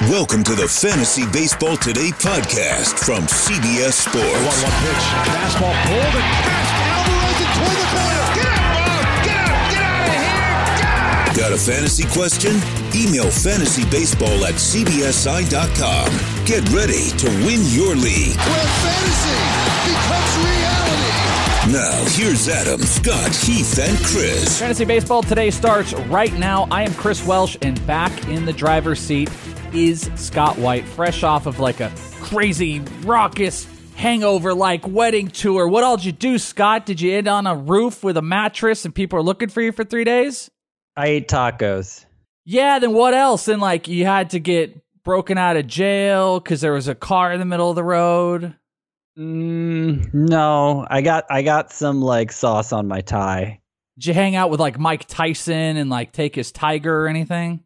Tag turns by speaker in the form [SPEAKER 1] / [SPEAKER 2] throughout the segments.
[SPEAKER 1] Welcome to the Fantasy Baseball Today podcast from CBS Sports.
[SPEAKER 2] 1-1 pitch, fastball pulled and passed. Alvarez and toward the corner. Get out, Get out of here! Get out!
[SPEAKER 1] Got a fantasy question? Email fantasybaseball@cbsi.com. Get ready to win your league.
[SPEAKER 2] Where fantasy becomes reality.
[SPEAKER 1] Now, here's Adam, Scott, Heath, and Chris.
[SPEAKER 3] Fantasy Baseball Today starts right now. I am Chris Welsh, and back in the driver's seat is Scott White, fresh off of like a crazy, raucous, hangover-like wedding tour. What all did you do, Scott? Did you end on a roof with a mattress and people are looking for you for 3 days?
[SPEAKER 4] I ate tacos.
[SPEAKER 3] Yeah, then what else? Then, like, you had to get broken out of jail because there was a car in the middle of the road?
[SPEAKER 4] No, I got some like sauce on my tie.
[SPEAKER 3] Did you hang out with like Mike Tyson and like take his tiger or anything?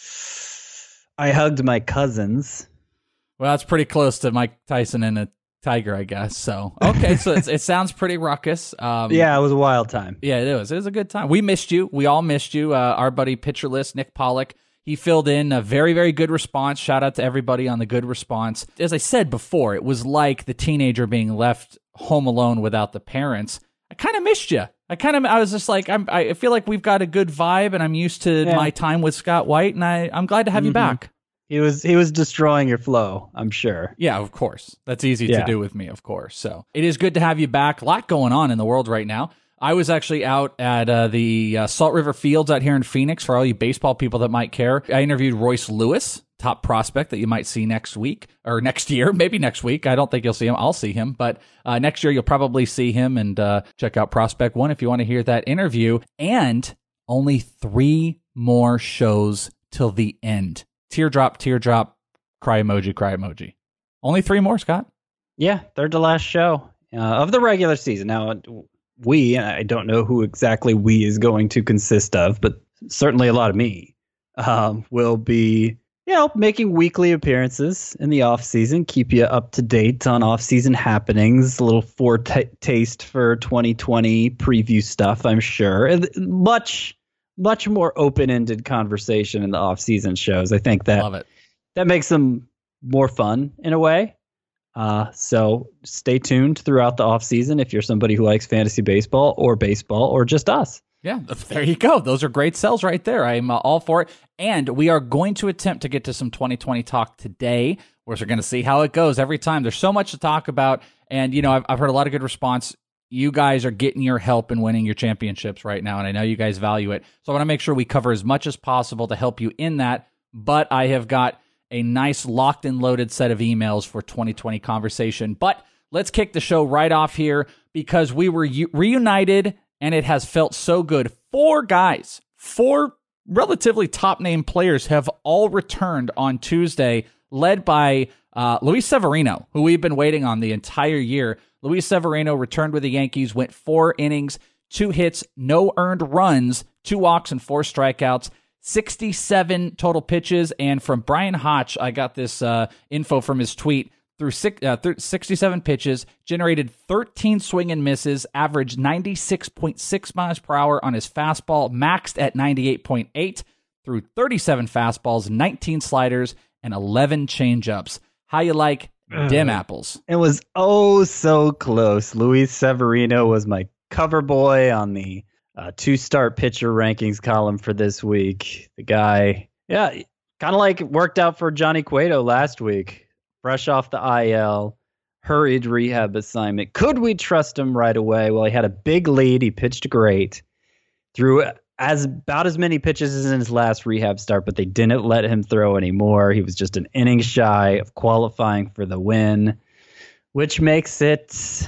[SPEAKER 4] I hugged my cousins.
[SPEAKER 3] Well, that's pretty close to Mike Tyson and a tiger, I guess. So, okay, so it sounds pretty ruckus.
[SPEAKER 4] Yeah, it was a wild time.
[SPEAKER 3] Yeah, it was. It was a good time. We missed you. We all missed you. Our buddy Pitcher List, Nick Pollock, he filled in a very, very good response. Shout out to everybody on the good response. As I said before, it was like the teenager being left home alone without the parents. I kind of missed you. I was just like, I feel like we've got a good vibe, and I'm used to my time with Scott White, and I'm glad to have you back.
[SPEAKER 4] He was destroying your flow, I'm sure.
[SPEAKER 3] Yeah, of course. That's easy to do with me, of course. So it is good to have you back. A lot going on in the world right now. I was actually out at the Salt River Fields out here in Phoenix for all you baseball people that might care. I interviewed Royce Lewis, top prospect that you might see next week or next year, maybe next week. I don't think you'll see him. I'll see him. But next year, you'll probably see him, and check out Prospect One if you want to hear that interview. And only 3 more shows till the end. Teardrop, teardrop, cry emoji, cry emoji. Only 3 more, Scott.
[SPEAKER 4] Yeah, third to last show of the regular season. Now, I don't know who exactly we is going to consist of, but certainly a lot of me, will be, making weekly appearances in the off season, keep you up to date on off season happenings, a little foretaste for 2020 preview stuff, I'm sure. Much more open-ended conversation in the off season shows. I think that makes them more fun in a way. So stay tuned throughout the off season if you're somebody who likes fantasy baseball or just us.
[SPEAKER 3] Yeah, there you go. Those are great sells right there. I'm all for it. And we are going to attempt to get to some 2020 talk today. We're going to see how it goes every time. There's so much to talk about. And, I've heard a lot of good response. You guys are getting your help in winning your championships right now, and I know you guys value it. So I want to make sure we cover as much as possible to help you in that. But I have got a nice locked and loaded set of emails for 2020 conversation. But let's kick the show right off here because we were reunited, and it has felt so good. 4 relatively top-name players have all returned on Tuesday, led by Luis Severino, who we've been waiting on the entire year. Luis Severino returned with the Yankees, went 4 innings, 2 hits, no earned runs, 2 walks, and 4 strikeouts, 67 total pitches. And from Brian Hotch, I got this info from his tweet. Through 67 pitches, generated 13 swing and misses, averaged 96.6 miles per hour on his fastball, maxed at 98.8, through 37 fastballs, 19 sliders, and 11 changeups. How you like them apples?
[SPEAKER 4] It was so close. Luis Severino was my cover boy on the 2-start pitcher rankings column for this week. The guy, kind of like worked out for Johnny Cueto last week. Fresh off the IL, hurried rehab assignment. Could we trust him right away? Well, he had a big lead. He pitched great. Threw about as many pitches as in his last rehab start, but they didn't let him throw anymore. He was just an inning shy of qualifying for the win, which makes it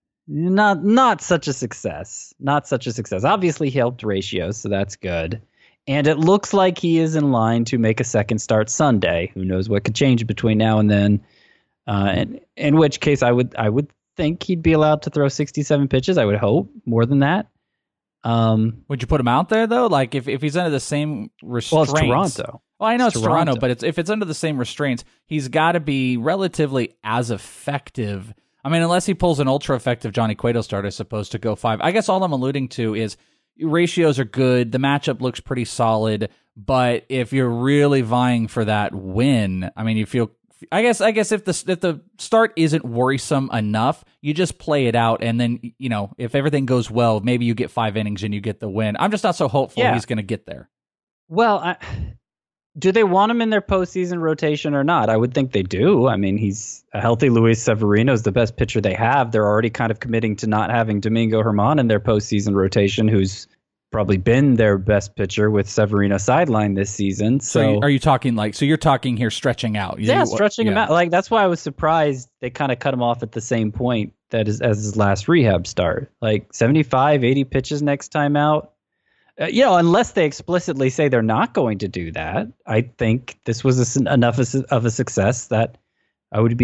[SPEAKER 4] not such a success. Not such a success. Obviously, he helped ratios, so that's good. And it looks like he is in line to make a second start Sunday. Who knows what could change between now and then? And in which case, I would think he'd be allowed to throw 67 pitches. I would hope more than that.
[SPEAKER 3] Would you put him out there though? Like if he's under the same restraints?
[SPEAKER 4] Well, it's Toronto.
[SPEAKER 3] Well, I know it's Toronto, but if it's under the same restraints, he's got to be relatively as effective. I mean, unless he pulls an ultra effective Johnny Cueto start, I suppose, to go 5. I guess all I'm alluding to is ratios are good. The matchup looks pretty solid, But if you're really vying for that win, I mean, you feel. I guess if the start isn't worrisome enough, you just play it out, and then if everything goes well, maybe you get 5 innings and you get the win. I'm just not so hopeful he's going to get there.
[SPEAKER 4] Well, do they want him in their postseason rotation or not? I would think they do. I mean, he's a healthy Luis Severino is the best pitcher they have. They're already kind of committing to not having Domingo Germán in their postseason rotation, who's probably been their best pitcher with Severino sidelined this season. So
[SPEAKER 3] are you talking you're talking here stretching out?
[SPEAKER 4] Stretching him out. Like, that's why I was surprised they kind of cut him off at the same point as his last rehab start. Like 75, 80 pitches next time out. Unless they explicitly say they're not going to do that, I think this was enough of a success that I would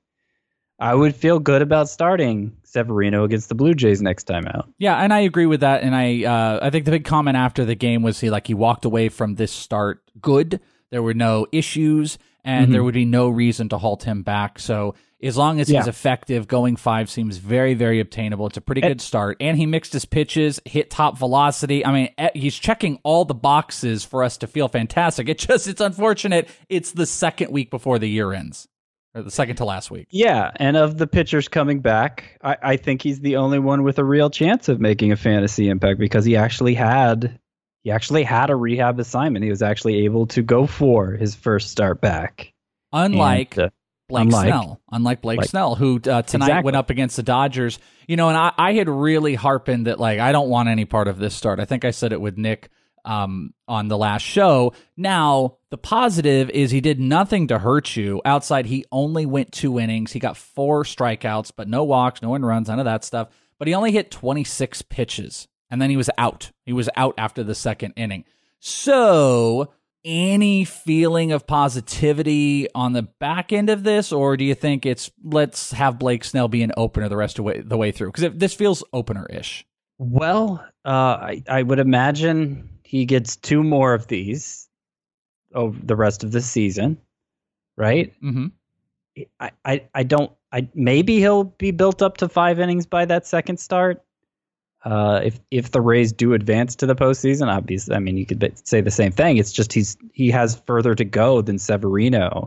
[SPEAKER 4] feel good about starting Severino against the Blue Jays next time out.
[SPEAKER 3] Yeah, and I agree with that. And I think the big comment after the game was he walked away from this start good. There were no issues, and there would be no reason to halt him back. So as long as he's effective, going 5 seems very, very obtainable. It's a pretty good start. And he mixed his pitches, hit top velocity. I mean, he's checking all the boxes for us to feel fantastic. It's unfortunate. It's the second week before the year ends. Or the second to last week. Yeah,
[SPEAKER 4] and of the pitchers coming back, I think he's the only one with a real chance of making a fantasy impact because he actually had a rehab assignment. He was actually able to go for his first start back.
[SPEAKER 3] Unlike Blake Snell, who tonight went up against the Dodgers. And I had really harpened that I don't want any part of this start. I think I said it with Nick on the last show. Now, the positive is he did nothing to hurt you. Outside, he only went 2 innings. He got 4 strikeouts, but no walks, no earned runs, none of that stuff. But he only hit 26 pitches, and then he was out. He was out after the second inning. So, any feeling of positivity on the back end of this, or do you think it's let's have Blake Snell be an opener the rest of the way through? Because this feels opener-ish.
[SPEAKER 4] Well, I would imagine he gets 2 more of these over the rest of the season, right?
[SPEAKER 3] Mm-hmm.
[SPEAKER 4] Maybe he'll be built up to 5 innings by that second start. If the Rays do advance to the postseason, obviously, I mean, you could say the same thing. It's just he has further to go than Severino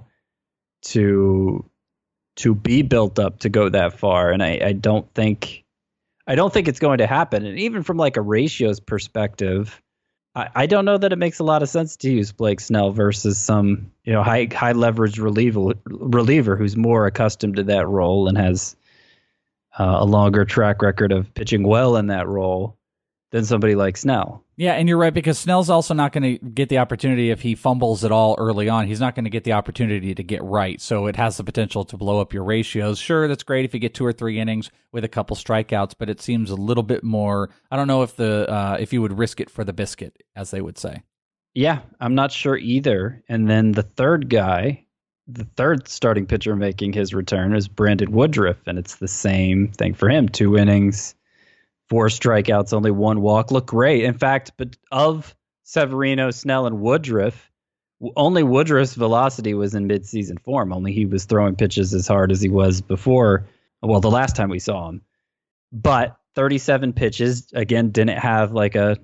[SPEAKER 4] to be built up to go that far, and I don't think it's going to happen. And even from a ratios perspective, I don't know that it makes a lot of sense to use Blake Snell versus some high leverage reliever who's more accustomed to that role and has a longer track record of pitching well in that role than somebody like Snell.
[SPEAKER 3] Yeah, and you're right, because Snell's also not going to get the opportunity if he fumbles at all early on. He's not going to get the opportunity to get right, so it has the potential to blow up your ratios. Sure, that's great if you get 2 or 3 innings with a couple strikeouts, but it seems a little bit more. I don't know if you would risk it for the biscuit, as they would say.
[SPEAKER 4] Yeah, I'm not sure either. And then the third starting pitcher making his return is Brandon Woodruff, and it's the same thing for him. 2 innings. 4 strikeouts, only 1 walk. Look great. In fact, but of Severino, Snell, and Woodruff, only Woodruff's velocity was in midseason form. Only he was throwing pitches as hard as he was before. Well, the last time we saw him. But 37 pitches, again, didn't have an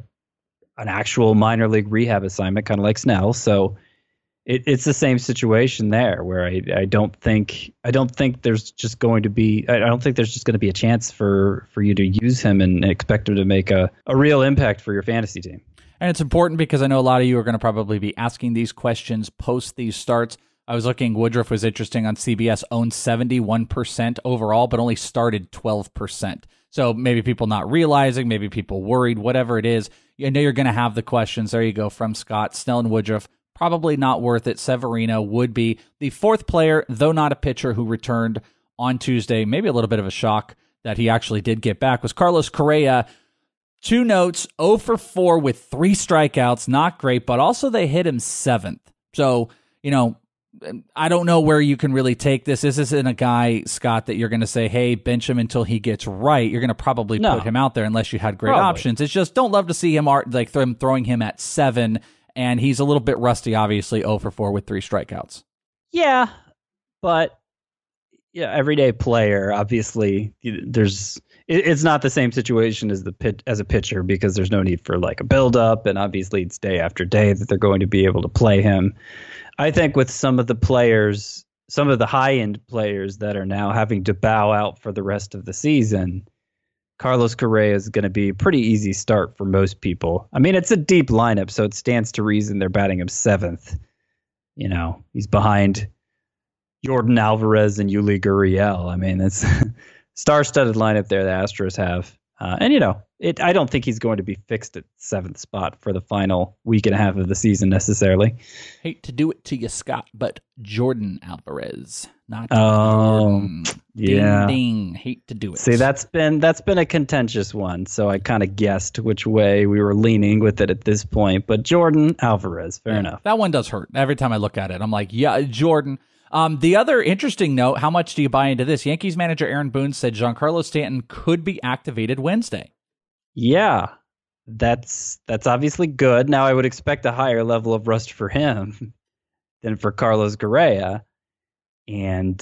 [SPEAKER 4] actual minor league rehab assignment, kind of like Snell. So it's the same situation there, where I don't think there's just going to be a chance for you to use him and expect him to make a real impact for your fantasy team.
[SPEAKER 3] And it's important because I know a lot of you are going to probably be asking these questions post these starts. I was looking, Woodruff was interesting on CBS, owned 71% overall, but only started 12%. So maybe people not realizing, maybe people worried, whatever it is. I know you're going to have the questions. There you go from Scott. Snell and Woodruff, probably not worth it. Severino would be the 4th player, though not a pitcher, who returned on Tuesday. Maybe a little bit of a shock that he actually did get back was Carlos Correa. 2 notes, 0 for 4 with 3 strikeouts. Not great, but also they hit him 7th. So, I don't know where you can really take this. This isn't a guy, Scott, that you're going to say, hey, bench him until he gets right. You're going to probably put him out there unless you had great options. It's just don't love to see him throwing him at 7. And he's a little bit rusty, obviously, 0 for 4 with 3 strikeouts.
[SPEAKER 4] Yeah, but everyday player. Obviously, it's not the same situation as as a pitcher because there's no need for like a buildup, and obviously it's day after day that they're going to be able to play him. I think with some of the players, some of the high-end players that are now having to bow out for the rest of the season, Carlos Correa is going to be a pretty easy start for most people. I mean, it's a deep lineup, so it stands to reason they're batting him seventh. He's behind Jordan Alvarez and Yuli Gurriel. I mean, it's star-studded lineup there the Astros have. I don't think he's going to be fixed at seventh spot for the final week and a half of the season necessarily.
[SPEAKER 3] Hate to do it to you, Scott, but Jordan Alvarez, not
[SPEAKER 4] Jordan. Yeah.
[SPEAKER 3] Ding, ding. Hate to do it.
[SPEAKER 4] See, that's been a contentious one, so I kind of guessed which way we were leaning with it at this point. But Jordan Alvarez, fair enough.
[SPEAKER 3] That one does hurt. Every time I look at it, I'm like, yeah, Jordan. The other interesting note, how much do you buy into this? Yankees manager Aaron Boone said Giancarlo Stanton could be activated Wednesday.
[SPEAKER 4] Yeah, that's obviously good. Now I would expect a higher level of rust for him than for Carlos Correa. And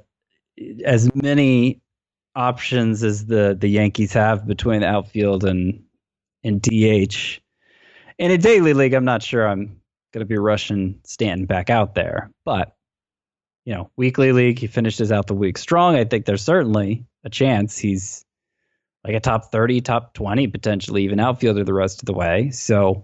[SPEAKER 4] as many options as the Yankees have between the outfield and DH. In a daily league, I'm not sure I'm going to be rushing Stanton back out there. But, weekly league, he finishes out the week strong. I think there's certainly a chance he's like a top 30, top 20, potentially even outfielder the rest of the way. So,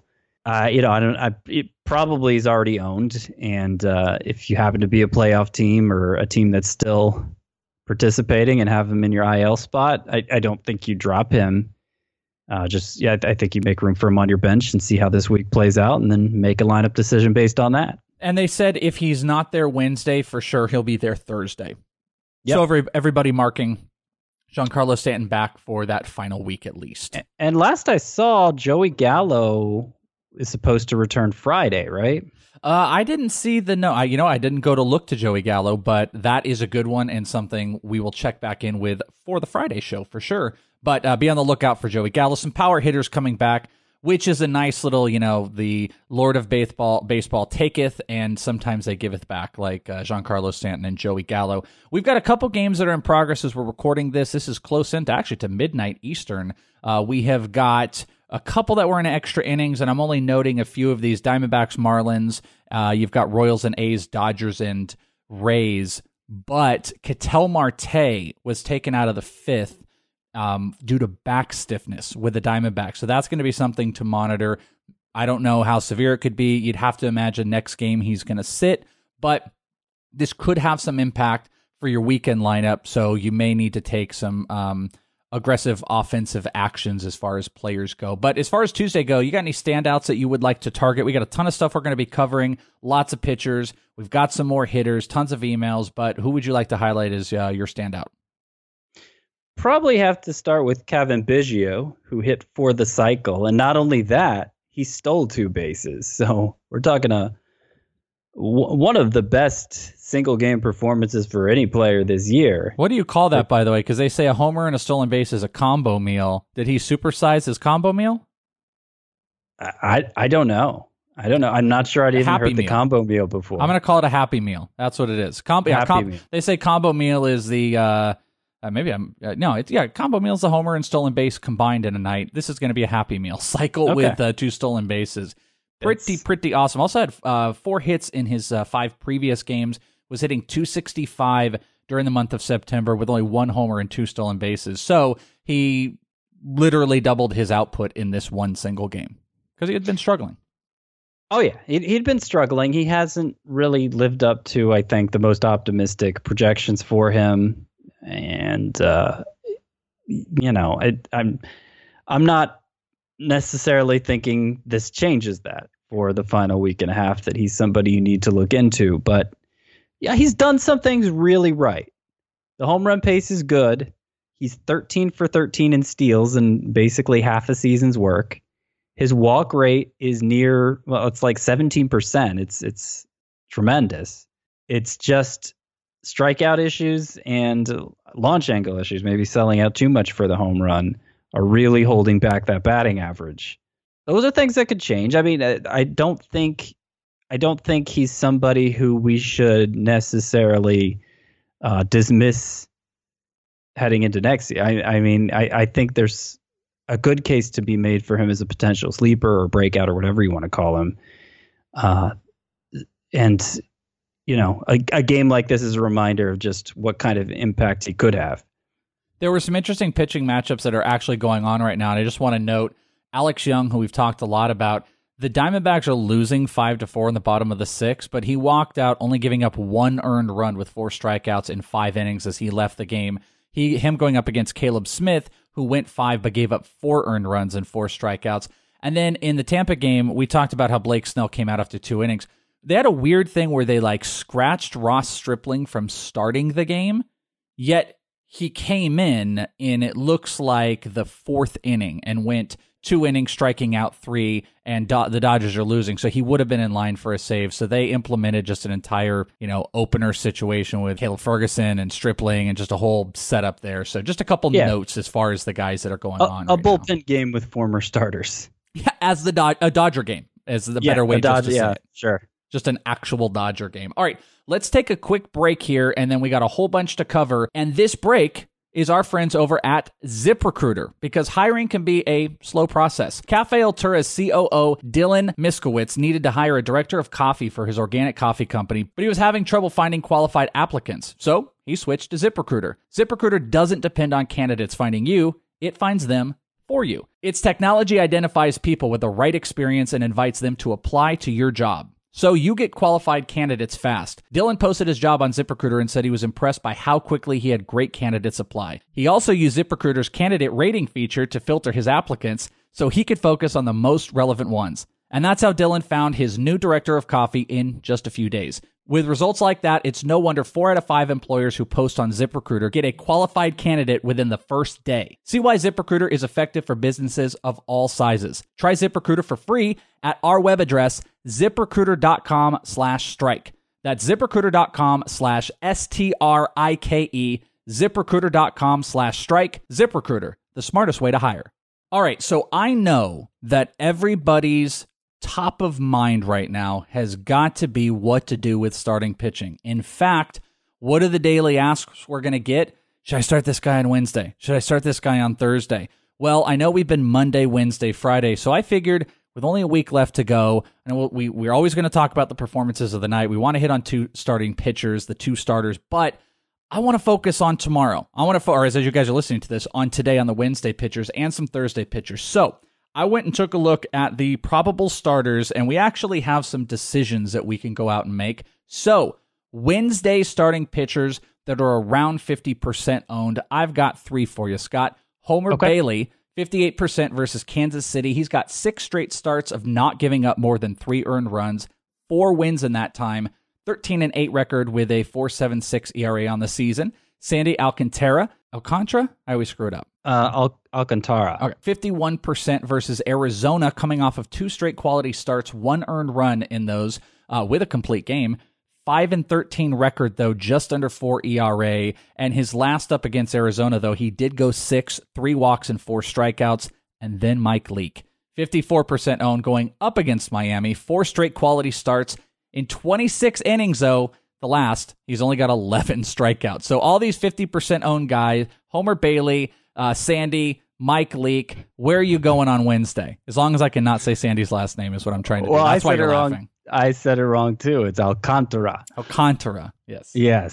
[SPEAKER 4] it probably is already owned. And if you happen to be a playoff team or a team that's still participating and have him in your IL spot, I don't think you drop him. I think you make room for him on your bench and see how this week plays out and then make a lineup decision based on that.
[SPEAKER 3] And they said if he's not there Wednesday, for sure he'll be there Thursday.
[SPEAKER 4] Yep.
[SPEAKER 3] So everybody marking Giancarlo Stanton back for that final week at least.
[SPEAKER 4] And last I saw, Joey Gallo is supposed to return Friday, right?
[SPEAKER 3] I didn't see the note. I didn't go to look to Joey Gallo, but that is a good one and something we will check back in with for the Friday show for sure. But be on the lookout for Joey Gallo. Some power hitters coming back, which is a nice little, the Lord of baseball taketh, and sometimes they giveth back, like Giancarlo Stanton and Joey Gallo. We've got a couple games that are in progress as we're recording this. This is close in to midnight Eastern. We have got a couple that were in extra innings, and I'm only noting a few of these. Diamondbacks, Marlins. You've got Royals and A's, Dodgers and Rays. But Ketel Marte was taken out of the fifth due to back stiffness with the Diamondbacks. So that's going to be something to monitor. I don't know how severe it could be. You'd have to imagine next game he's going to sit, but this could have some impact for your weekend lineup. So you may need to take some aggressive offensive actions as far as players go. But as far as Tuesday go, you got any standouts that you would like to target? We got a ton of stuff we're going to be covering, lots of pitchers. We've got some more hitters, tons of emails, but who would you like to highlight as your standout?
[SPEAKER 4] Probably have to start with Kevin Biggio, who hit for the cycle. And not only that, he stole 2 bases. So we're talking one of the best single game performances for any player this year.
[SPEAKER 3] What do you call that, by the way? Because they say a homer and a stolen base is a combo meal. Did he supersize his combo meal?
[SPEAKER 4] I don't know. I'm not sure I'd even heard the combo meal before.
[SPEAKER 3] I'm going to call it a happy meal. That's what it is. Meal. They say combo meal is the... combo meal's the homer and stolen base combined in a night. This is going to be a happy meal cycle with 2 stolen bases. Pretty awesome. Also had 4 hits in his 5 previous games. Was hitting .265 during the month of September with only 1 homer and 2 stolen bases. So he literally doubled his output in this one single game because he had been struggling.
[SPEAKER 4] Oh, yeah. He'd been struggling. He hasn't really lived up to, I think, the most optimistic projections for him. And, I'm not necessarily thinking this changes that for the final week and a half, that he's somebody you need to look into. But, yeah, he's done some things really right. The home run pace is good. He's 13 for 13 in steals and basically half a season's work. His walk rate is it's like 17%. It's tremendous. It's just strikeout issues and launch angle issues, maybe selling out too much for the home run, are really holding back that batting average. Those are things that could change. I mean, I don't think he's somebody who we should necessarily dismiss heading into next year. I think there's a good case to be made for him as a potential sleeper or breakout or whatever you want to call him. And a game like this is a reminder of just what kind of impact he could have.
[SPEAKER 3] There were some interesting pitching matchups that are actually going on right now, and I just want to note Alex Young, who we've talked a lot about. The Diamondbacks are losing 5-4 in the bottom of the 6th, but he walked out only giving up 1 earned run with 4 strikeouts in 5 innings as he left the game. Him going up against Caleb Smith, who went 5 but gave up 4 earned runs and 4 strikeouts. And then in the Tampa game, we talked about how Blake Snell came out after 2 innings. They had a weird thing where they scratched Ross Stripling from starting the game, yet he came in it looks like the 4th inning and went 2 innings, striking out 3, and the Dodgers are losing. So he would have been in line for a save. So they implemented just an entire, opener situation with Caleb Ferguson and Stripling and just a whole setup there. So just a couple notes as far as the guys that are going on.
[SPEAKER 4] A bullpen game with former starters.
[SPEAKER 3] Yeah, as a Dodger game, as the better way to say it.
[SPEAKER 4] Sure.
[SPEAKER 3] Just an actual Dodger game. All right, let's take a quick break here, and then we got a whole bunch to cover. And this break is our friends over at ZipRecruiter, because hiring can be a slow process. Cafe Altura's COO, Dylan Miskowitz, needed to hire a director of coffee for his organic coffee company, but he was having trouble finding qualified applicants. So he switched to ZipRecruiter. ZipRecruiter doesn't depend on candidates finding you, it finds them for you. Its technology identifies people with the right experience and invites them to apply to your job, so you get qualified candidates fast. Dylan posted his job on ZipRecruiter and said he was impressed by how quickly he had great candidates apply. He also used ZipRecruiter's candidate rating feature to filter his applicants so he could focus on the most relevant ones. And that's how Dylan found his new director of coffee in just a few days. With results like that, it's no wonder 4 out of 5 employers who post on ZipRecruiter get a qualified candidate within the first day. See why ZipRecruiter is effective for businesses of all sizes. Try ZipRecruiter for free at our web address, ZipRecruiter.com/strike. That's ZipRecruiter.com/STRIKE, ZipRecruiter.com/strike. ZipRecruiter, the smartest way to hire. All right, so I know that everybody's top of mind right now has got to be what to do with starting pitching. In fact, what are the daily asks we're going to get? Should I start this guy on Wednesday? Should I start this guy on Thursday? Well, I know we've been Monday, Wednesday, Friday, so I figured with only a week left to go, and we're always going to talk about the performances of the night. We want to hit on 2 starting pitchers, the 2 starters, but I want to focus on tomorrow. Or as you guys are listening to this, on today on the Wednesday pitchers and some Thursday pitchers. So I went and took a look at the probable starters, and we actually have some decisions that we can go out and make. So Wednesday starting pitchers that are around 50% owned, I've got 3 for you, Scott. Homer Bailey, 58% versus Kansas City. He's got 6 straight starts of not giving up more than 3 earned runs, 4 wins in that time, 13-8 record with a 4.76 ERA on the season. Sandy Alcantara? I always screw it up.
[SPEAKER 4] Alcantara.
[SPEAKER 3] Okay. 51% versus Arizona, coming off of 2 straight quality starts, 1 earned run in those with a complete game. 5-13 record, though, just under 4 ERA. And his last up against Arizona, though, he did go 6, 3 walks and 4 strikeouts. And then Mike Leake, 54% owned, going up against Miami, 4 straight quality starts. In 26 innings, though, the last, he's only got 11 strikeouts. So all these 50% owned guys, Homer Bailey, Sandy, Mike Leake, where are you going on Wednesday? As long as I cannot say Sandy's last name is what I'm trying to do. That's why you're laughing.
[SPEAKER 4] I said it wrong, too. It's Alcantara.
[SPEAKER 3] Alcantara, yes.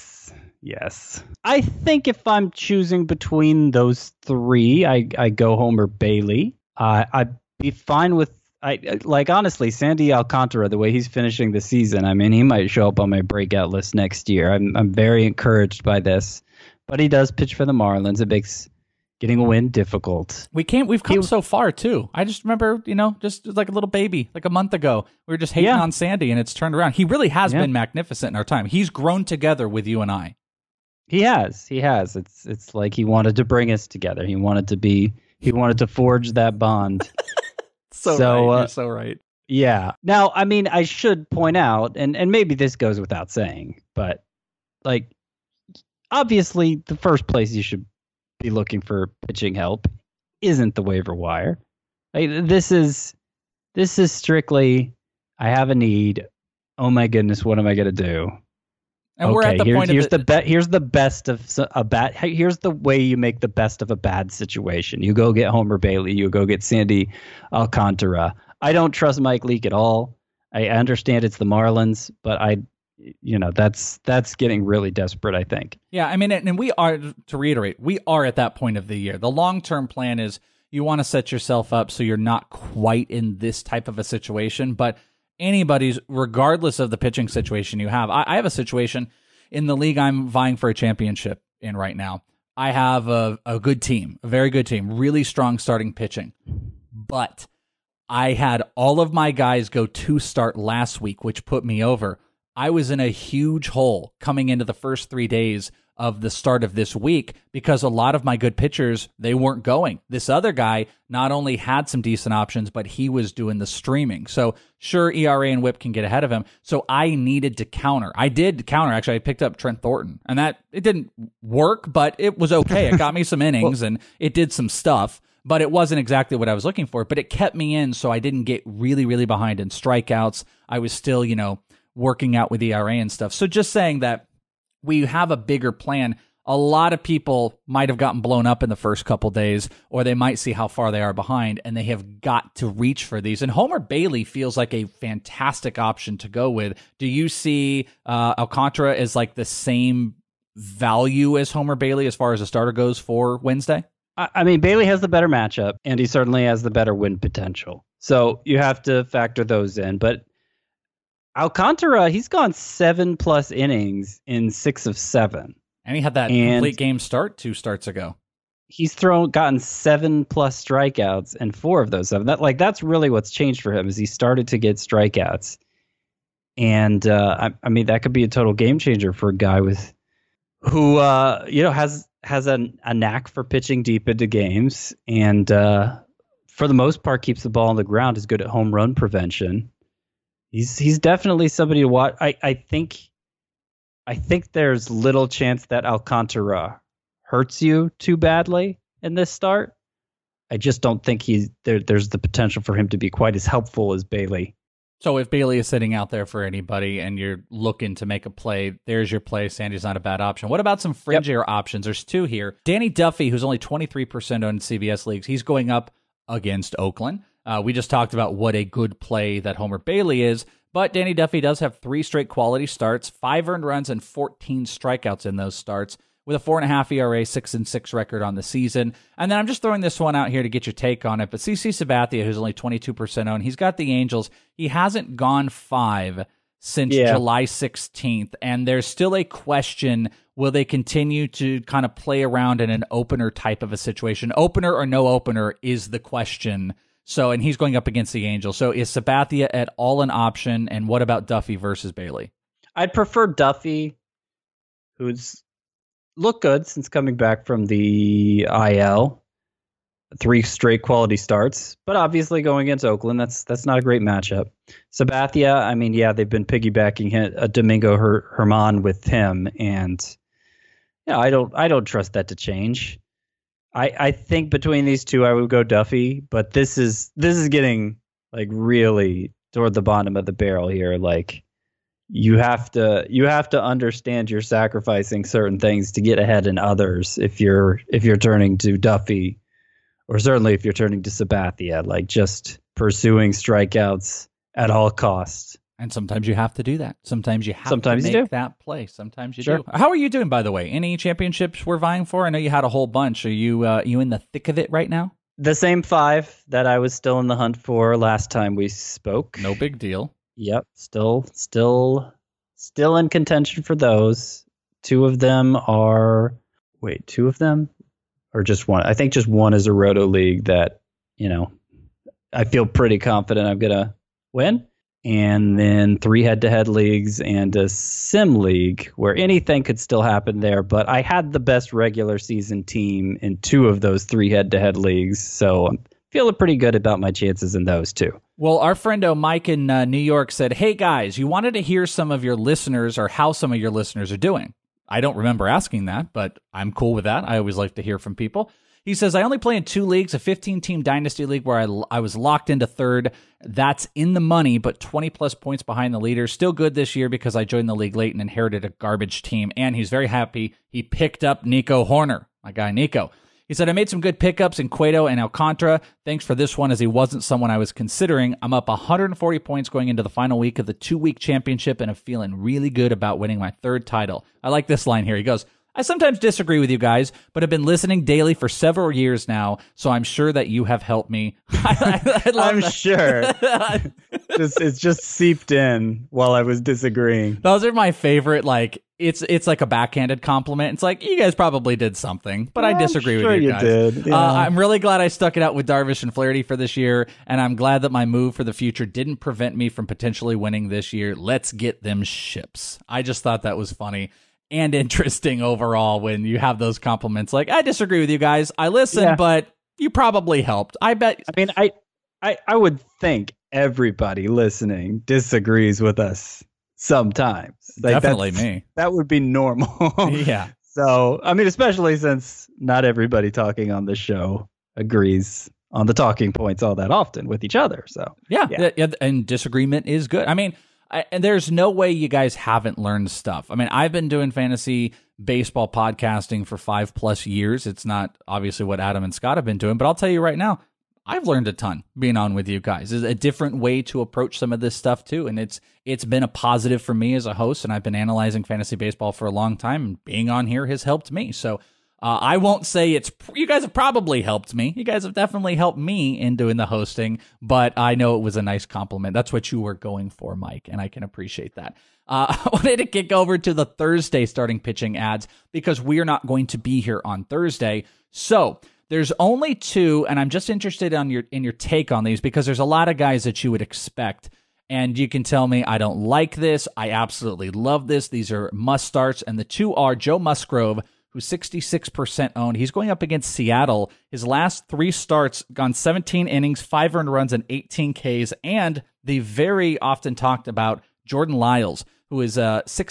[SPEAKER 4] Yes. I think if I'm choosing between those 3, I go Homer Bailey. I'd be fine with, honestly, Sandy Alcantara, the way he's finishing the season, I mean, he might show up on my breakout list next year. I'm very encouraged by this. But he does pitch for the Marlins. It makes getting a win difficult.
[SPEAKER 3] We've come so far, too. I just remember, just like a little baby, like a month ago, we were just hating on Sandy, and it's turned around. He really has been magnificent in our time. He's grown together with you and I.
[SPEAKER 4] He has. It's like he wanted to bring us together. He wanted to forge that bond.
[SPEAKER 3] Right. You're so right.
[SPEAKER 4] Yeah. Now, I mean, I should point out, and maybe this goes without saying, but obviously the first place you should be looking for pitching help isn't the waiver wire. This is strictly, I have a need. Oh my goodness, what am I going to do?
[SPEAKER 3] And we're at the point
[SPEAKER 4] here's the best of a bad. Here's the way you make the best of a bad situation. You go get Homer Bailey. You go get Sandy Alcantara. I don't trust Mike Leake at all. I understand it's the Marlins, but that's getting really desperate, I think.
[SPEAKER 3] Yeah, I mean, and we are, to reiterate, we are at that point of the year. The long-term plan is you want to set yourself up so you're not quite in this type of a situation, but anybody's, regardless of the pitching situation you have. I have a situation in the league I'm vying for a championship in right now. I have a good team, a very good team, really strong starting pitching. But I had all of my guys go 2-start last week, which put me over. I was in a huge hole coming into the first 3 days of the start of this week because a lot of my good pitchers, they weren't going. This other guy not only had some decent options, but he was doing the streaming. So sure, ERA and WHIP can get ahead of him. So I needed to counter. I did counter. Actually, I picked up Trent Thornton, and it didn't work, but it was okay. It got me some innings and it did some stuff, but it wasn't exactly what I was looking for. But it kept me in, so I didn't get really, really behind in strikeouts. I was still, working out with ERA and stuff. So just saying that we have a bigger plan. A lot of people might have gotten blown up in the first couple days, or they might see how far they are behind, and they have got to reach for these. And Homer Bailey feels like a fantastic option to go with. Do you see Alcantara as like the same value as Homer Bailey as far as a starter goes for Wednesday?
[SPEAKER 4] I mean, Bailey has the better matchup, and he certainly has the better win potential. So you have to factor those in. But Alcantara, he's gone 7+ innings in 6 of 7.
[SPEAKER 3] And he had that complete game start 2 starts ago.
[SPEAKER 4] He's gotten 7+ strikeouts and 4 of those 7. That's really what's changed for him is he started to get strikeouts. And I mean, that could be a total game changer for a guy who has a knack for pitching deep into games, and for the most part keeps the ball on the ground, is good at home run prevention. He's definitely somebody to watch. I think there's little chance that Alcantara hurts you too badly in this start. I just don't think there's the potential for him to be quite as helpful as Bailey.
[SPEAKER 3] So if Bailey is sitting out there for anybody and you're looking to make a play, there's your play. Sandy's not a bad option. What about some fringier options? There's 2 here. Danny Duffy, who's only 23% owned in CBS leagues, he's going up against Oakland. We just talked about what a good play that Homer Bailey is, but Danny Duffy does have 3 straight quality starts, 5 earned runs, and 14 strikeouts in those starts, with a 4.5 ERA, 6-6 record on the season. And then I'm just throwing this one out here to get your take on it, but CC Sabathia, who's only 22% owned, he's got the Angels. He hasn't gone 5 since July 16th, and there's still a question, will they continue to kind of play around in an opener type of a situation? Opener or no opener is the question. So, and he's going up against the Angels. So is Sabathia at all an option? And what about Duffy versus Bailey?
[SPEAKER 4] I'd prefer Duffy, who's looked good since coming back from the IL. 3 straight quality starts, but obviously going against Oakland, that's not a great matchup. Sabathia, I mean, yeah, they've been piggybacking Domingo Germán with him, and I don't trust that to change. I think between these 2, I would go Duffy, but this is getting like really toward the bottom of the barrel here. Like you have to understand you're sacrificing certain things to get ahead in others if you're turning to Duffy, or certainly if you're turning to Sabathia, like just pursuing strikeouts at all costs.
[SPEAKER 3] And sometimes you have to do that. Sometimes you have to make that play. Sometimes you do. How are you doing, by the way? Any championships we're vying for? I know you had a whole bunch. Are you in the thick of it right now?
[SPEAKER 4] The same 5 that I was still in the hunt for last time we spoke.
[SPEAKER 3] No big deal.
[SPEAKER 4] Yep. Still in contention for those. 2 of them are... Wait, 2 of them? Or just 1? I think just 1 is a Roto League that, I feel pretty confident I'm going to win. And then 3 head-to-head leagues and a sim league where anything could still happen there. But I had the best regular season team in 2 of those 3 head-to-head leagues. So I'm feeling pretty good about my chances in those 2.
[SPEAKER 3] Well, our friendo Mike in New York said, hey, guys, you wanted to hear some of your listeners or how some of your listeners are doing. I don't remember asking that, but I'm cool with that. I always like to hear from people. He says, I only play in 2 leagues, a 15-team dynasty league where I was locked into third. That's in the money, but 20-plus points behind the leader. Still good this year because I joined the league late and inherited a garbage team. And he's very happy he picked up Nico Horner, my guy Nico. He said, I made some good pickups in Cueto and Alcantara. Thanks for this one, as he wasn't someone I was considering. I'm up 140 points going into the final week of the 2-week championship, and I'm feeling really good about winning my 3rd title. I like this line here. He goes, I sometimes disagree with you guys, but have been listening daily for several years now, so I'm sure that you have helped me.
[SPEAKER 4] I'm sure. It's just seeped in while I was disagreeing.
[SPEAKER 3] Those are my favorite, like, it's like a backhanded compliment. It's like, you guys probably did something, but I disagree with you guys.
[SPEAKER 4] Did. Yeah.
[SPEAKER 3] I'm really glad I stuck it out with Darvish and Flaherty for this year, and I'm glad that my move for the future didn't prevent me from potentially winning this year. Let's get them ships. I just thought that was funny and interesting overall when you have those compliments. Like, I disagree with you guys. I listened, but you probably helped. I bet.
[SPEAKER 4] I mean, I would think everybody listening disagrees with us sometimes. Like,
[SPEAKER 3] definitely me.
[SPEAKER 4] That would be normal.
[SPEAKER 3] Yeah.
[SPEAKER 4] So, I mean, especially since not everybody talking on the show agrees on the talking points all that often with each other. So,
[SPEAKER 3] yeah, and disagreement is good. I mean, and there's no way you guys haven't learned stuff. I mean, I've been doing fantasy baseball podcasting for 5+ years. It's not obviously what Adam and Scott have been doing, but I'll tell you right now, I've learned a ton being on with you guys. There's a different way to approach some of this stuff too, and it's been a positive for me as a host, and I've been analyzing fantasy baseball for a long time, and being on here has helped me. So I won't say you guys have probably helped me. You guys have definitely helped me in doing the hosting, but I know it was a nice compliment. That's what you were going for, Mike, and I can appreciate that. I wanted to kick over to the Thursday starting pitching ads because we are not going to be here on Thursday. So there's only 2, and I'm just interested in your take on these because there's a lot of guys that you would expect, and you can tell me I don't like this, I absolutely love this. These are must starts, and the 2 are Joe Musgrove, who's 66% owned. He's going up against Seattle. His last 3 starts, gone 17 innings, 5 earned runs, and 18 Ks, and the very often talked about Jordan Lyles, who is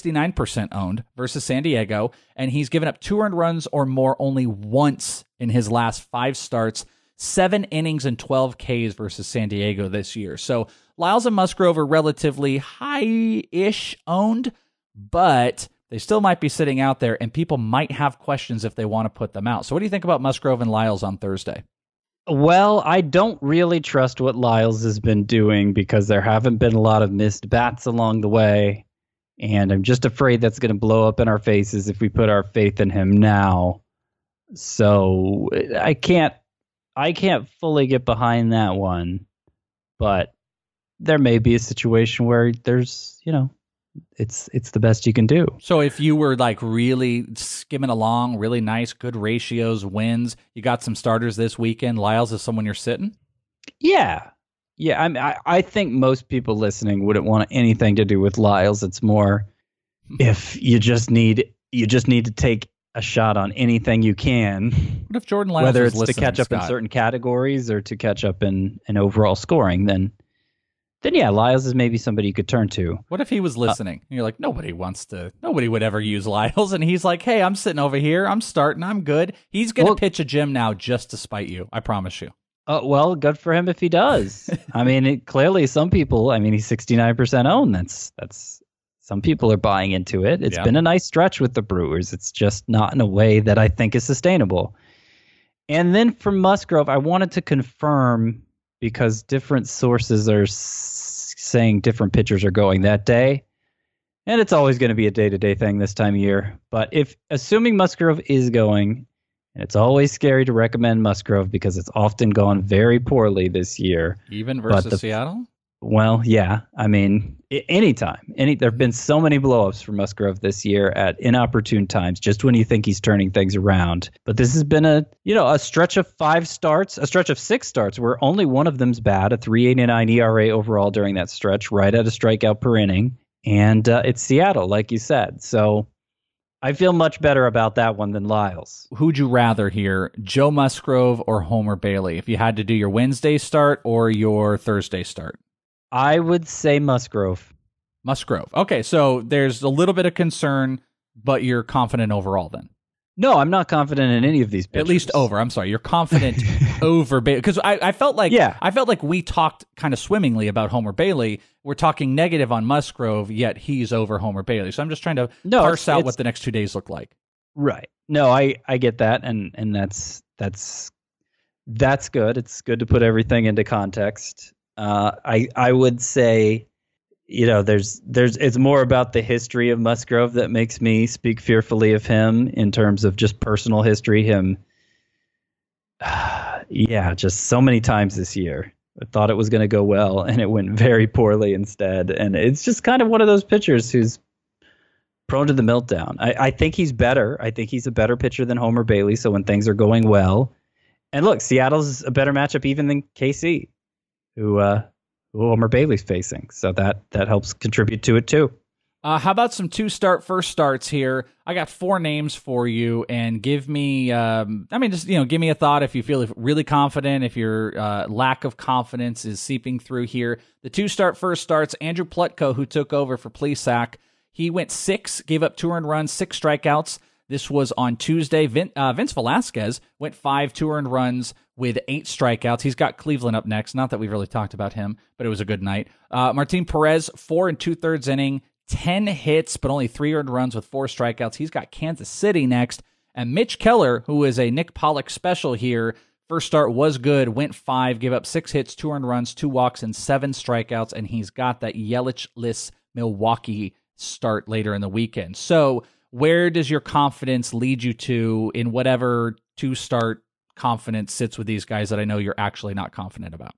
[SPEAKER 3] 69% owned versus San Diego, and he's given up 2 earned runs or more only once in his last 5 starts, 7 innings and 12 Ks versus San Diego this year. So Lyles and Musgrove are relatively high-ish owned, but they still might be sitting out there, and people might have questions if they want to put them out. So what do you think about Musgrove and Lyles on Thursday?
[SPEAKER 4] Well, I don't really trust what Lyles has been doing because there haven't been a lot of missed bats along the way. And I'm just afraid that's going to blow up in our faces if we put our faith in him now. So I can't fully get behind that one. But there may be a situation where there's, it's the best you can do. So
[SPEAKER 3] if you were like really skimming along, really nice, good ratios, wins, you got some starters this weekend, Lyles is someone you're sitting?
[SPEAKER 4] Yeah. Yeah, I think most people listening wouldn't want anything to do with Lyles. It's more if you just need to take a shot on anything you can.
[SPEAKER 3] What if Jordan Lyles
[SPEAKER 4] whether
[SPEAKER 3] was
[SPEAKER 4] it's
[SPEAKER 3] listening,
[SPEAKER 4] to catch up
[SPEAKER 3] Scott?
[SPEAKER 4] in certain categories or to catch up in overall scoring, then yeah, Lyles is maybe somebody you could turn to.
[SPEAKER 3] What if he was listening? And you're like, nobody would ever use Lyles, and he's like, hey, I'm sitting over here, I'm starting, I'm good. He's gonna pitch a gym now just to spite you. I promise you.
[SPEAKER 4] Well, good for him if he does. I mean, clearly some people, he's 69% owned. That's some people are buying into it. It's been a nice stretch with the Brewers. It's just not in a way that I think is sustainable. And then for Musgrove, I wanted to confirm because different sources are saying different pitchers are going that day. And it's always going to be a day-to-day thing this time of year. But assuming Musgrove is going, and it's always scary to recommend Musgrove because it's often gone very poorly this year.
[SPEAKER 3] Even versus Seattle?
[SPEAKER 4] Well, yeah. Anytime. There have been so many blowups for Musgrove this year at inopportune times, just when you think he's turning things around. But this has been a stretch of 6 starts where only one of them's bad, a 3.89 ERA overall during that stretch, right at a strikeout per inning. And it's Seattle, like you said. So I feel much better about that one than Lyles.
[SPEAKER 3] Who'd you rather hear, Joe Musgrove or Homer Bailey, if you had to do your Wednesday start or your Thursday start?
[SPEAKER 4] I would say Musgrove.
[SPEAKER 3] Musgrove. Okay, so there's a little bit of concern, but you're confident overall then?
[SPEAKER 4] No, I'm not confident in any of these pitchers.
[SPEAKER 3] At least over. I'm sorry. You're confident over Bailey. Because I felt like I felt like we talked kind of swimmingly about Homer Bailey. We're talking negative on Musgrove, yet he's over Homer Bailey. So I'm just trying to parse out what the next 2 days look like.
[SPEAKER 4] Right. No, I get that, and that's good. It's good to put everything into context. I would say, it's more about the history of Musgrove that makes me speak fearfully of him in terms of just personal history. Just so many times this year. I thought it was going to go well, and it went very poorly instead. And it's just kind of one of those pitchers who's prone to the meltdown. I think he's better. I think he's a better pitcher than Homer Bailey. So when things are going well, and look, Seattle's a better matchup even than KC, who Homer Bailey's facing. So that helps contribute to it too.
[SPEAKER 3] How about some 2-start first starts here? I got 4 names for you, and give me, give me a thought if you feel really confident, if your lack of confidence is seeping through here. The 2-start first starts, Andrew Plutko, who took over for Plesac. He went 6, gave up 2 earned runs, 6 strikeouts. This was on Tuesday. Vince Velasquez went 5 2 earned runs with 8 strikeouts. He's got Cleveland up next. Not that we've really talked about him, but it was a good night. Martin Perez, 4 2/3 inning, 10 hits, but only 3 earned runs with 4 strikeouts. He's got Kansas City next. And Mitch Keller, who is a Nick Pollock special here, first start was good, went 5, gave up 6 hits, 2 earned runs, 2 walks, and 7 strikeouts. And he's got that Yelich-less Milwaukee start later in the weekend. So where does your confidence lead you to in whatever 2-start confidence sits with these guys that I know you're actually not confident about?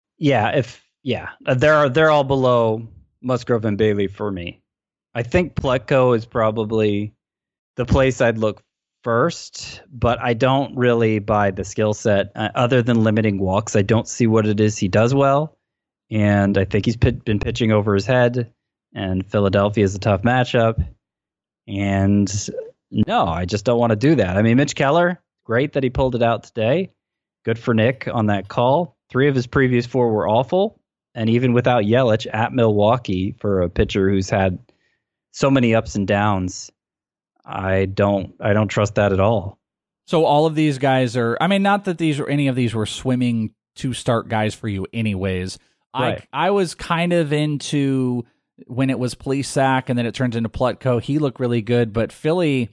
[SPEAKER 4] They're all below Musgrove and Bailey for me. I think Plutko is probably the place I'd look first, but I don't really buy the skill set other than limiting walks. I don't see what it is he does well, and I think he's been pitching over his head, and Philadelphia is a tough matchup. And no, I just don't want to do that. I mean, Mitch Keller, great that he pulled it out today. Good for Nick on that call. 3 of his previous 4 were awful. And even without Yelich at Milwaukee, for a pitcher who's had so many ups and downs, I don't trust that at all.
[SPEAKER 3] So all of these guys are, I mean, not that any of these were swimming 2-start guys for you anyways. Right. I was kind of into when it was Plesac and then it turned into Plutko. He looked really good, but Philly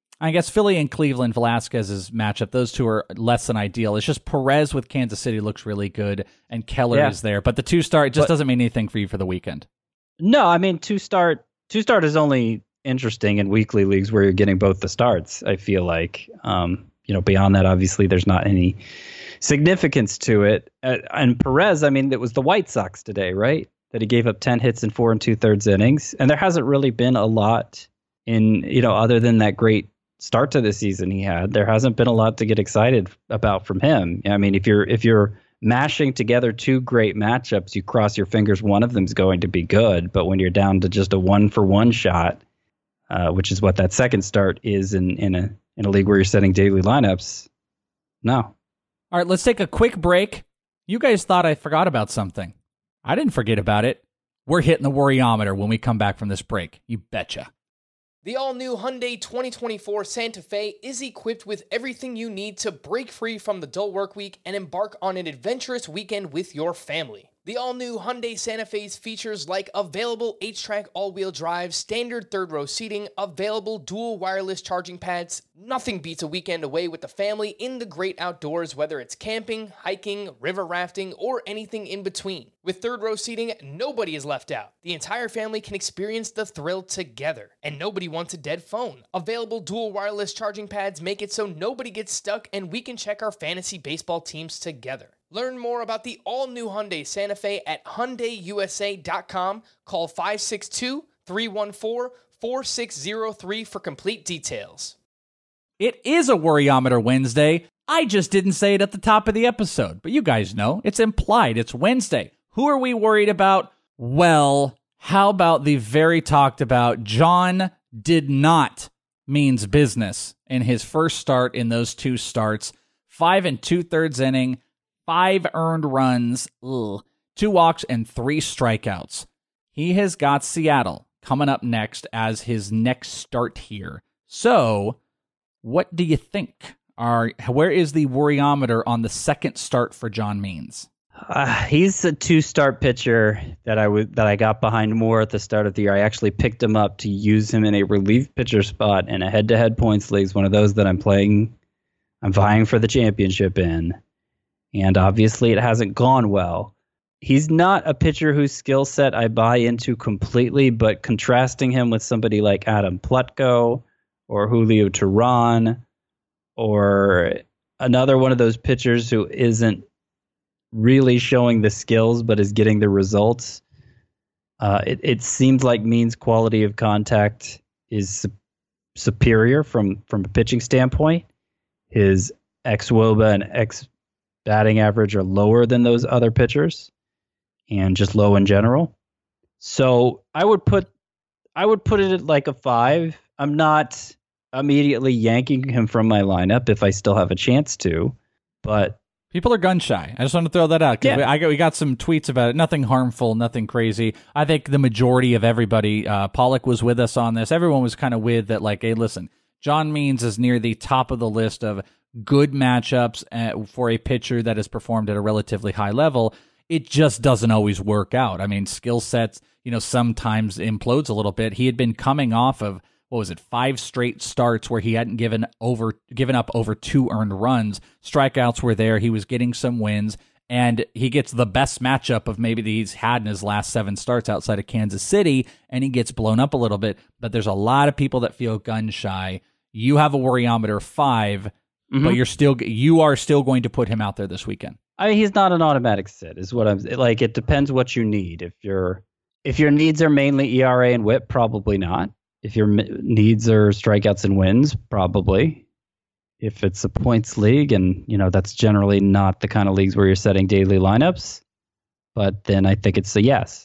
[SPEAKER 3] and Cleveland, Velasquez's matchup, those 2 are less than ideal. It's just Perez with Kansas City looks really good, and Keller is there. But the 2-start just doesn't mean anything for you for the weekend. No,
[SPEAKER 4] I mean, 2-start is only interesting in weekly leagues where you're getting both the starts, I feel like. Beyond that, obviously, there's not any significance to it. And Perez, I mean, it was the White Sox today, right? That he gave up 10 hits in 4 2/3 innings. And there hasn't really been a lot other than that great start to the season he had, there hasn't been a lot to get excited about from him. I mean, if you're mashing together 2 great matchups, you cross your fingers one of them's going to be good. But when you're down to just a 1-for-1 shot, which is what that second start is in a league where you're setting daily lineups, no.
[SPEAKER 3] All right, let's take a quick break. You guys thought I forgot about something. I didn't forget about it. We're hitting the worryometer when we come back from this break. You betcha.
[SPEAKER 5] The all-new Hyundai 2024 Santa Fe is equipped with everything you need to break free from the dull work week and embark on an adventurous weekend with your family. The all-new Hyundai Santa Fe's features like available H-Track all-wheel drive, standard third-row seating, available dual wireless charging pads. Nothing beats a weekend away with the family in the great outdoors, whether it's camping, hiking, river rafting, or anything in between. With third-row seating, nobody is left out. The entire family can experience the thrill together, and nobody wants a dead phone. Available dual wireless charging pads make it so nobody gets stuck, and we can check our fantasy baseball teams together. Learn more about the all-new Hyundai Santa Fe at HyundaiUSA.com. Call 562-314-4603 for complete details.
[SPEAKER 3] It is a Worryometer Wednesday. I just didn't say it at the top of the episode, but you guys know. It's implied. It's Wednesday. Who are we worried about? Well, how about the very talked about John did not means business in his first start in those 2 starts. 5 2/3 inning. 5 earned runs, 2 walks, and 3 strikeouts. He has got Seattle coming up next as his next start here. So, What do you think? Where is the worryometer on the second start for John Means?
[SPEAKER 4] He's a 2-start pitcher that I got behind more at the start of the year. I actually picked him up to use him in a relief pitcher spot in a head-to-head points league, one of those that I'm vying for the championship in. And obviously it hasn't gone well. He's not a pitcher whose skill set I buy into completely, but contrasting him with somebody like Adam Plutko or Julio Teheran or another one of those pitchers who isn't really showing the skills but is getting the results, it seems like Means' quality of contact is superior from a pitching standpoint. His xWOBA and x batting average are lower than those other pitchers, and just low in general. So I would put it at like a 5. I'm not immediately yanking him from my lineup if I still have a chance to, but
[SPEAKER 3] people are gun shy. I just want to throw that out.
[SPEAKER 4] Yeah.
[SPEAKER 3] We got some tweets about it. Nothing harmful, nothing crazy. I think the majority of everybody, Pollock was with us on this. Everyone was kind of with that, like, hey, listen, John Means is near the top of the list of good matchups for a pitcher that has performed at a relatively high level. It just doesn't always work out. I mean, skill sets, sometimes implodes a little bit. He had been coming off of, 5 straight starts where he hadn't given up over 2 earned runs. Strikeouts were there. He was getting some wins, and he gets the best matchup of maybe that he's had in his last 7 starts outside of Kansas City, and he gets blown up a little bit. But there's a lot of people that feel gun shy. You have a worryometer of 5, but you are still going to put him out there this weekend.
[SPEAKER 4] He's not an automatic sit, is what I'm like. It depends what you need. If your needs are mainly ERA and WHIP, probably not. If your needs are strikeouts and wins, probably. If it's a points league, and that's generally not the kind of leagues where you're setting daily lineups, but then I think it's a yes.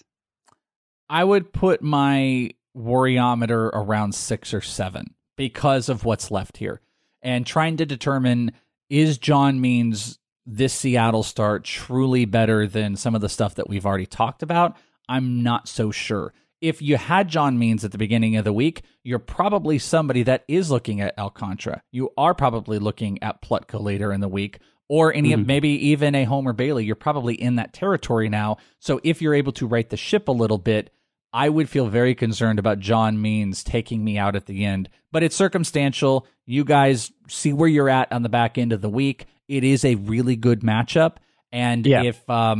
[SPEAKER 3] I would put my worryometer around 6 or 7 because of what's left here, and trying to determine, is John Means this Seattle start truly better than some of the stuff that we've already talked about? I'm not so sure. If you had John Means at the beginning of the week, you're probably somebody that is looking at Alcantara. You are probably looking at Plutko later in the week, or maybe even a Homer Bailey. You're probably in that territory now. So if you're able to right the ship a little bit, I would feel very concerned about John Means taking me out at the end. But it's circumstantial. You guys see where you're at on the back end of the week. It is a really good matchup. And if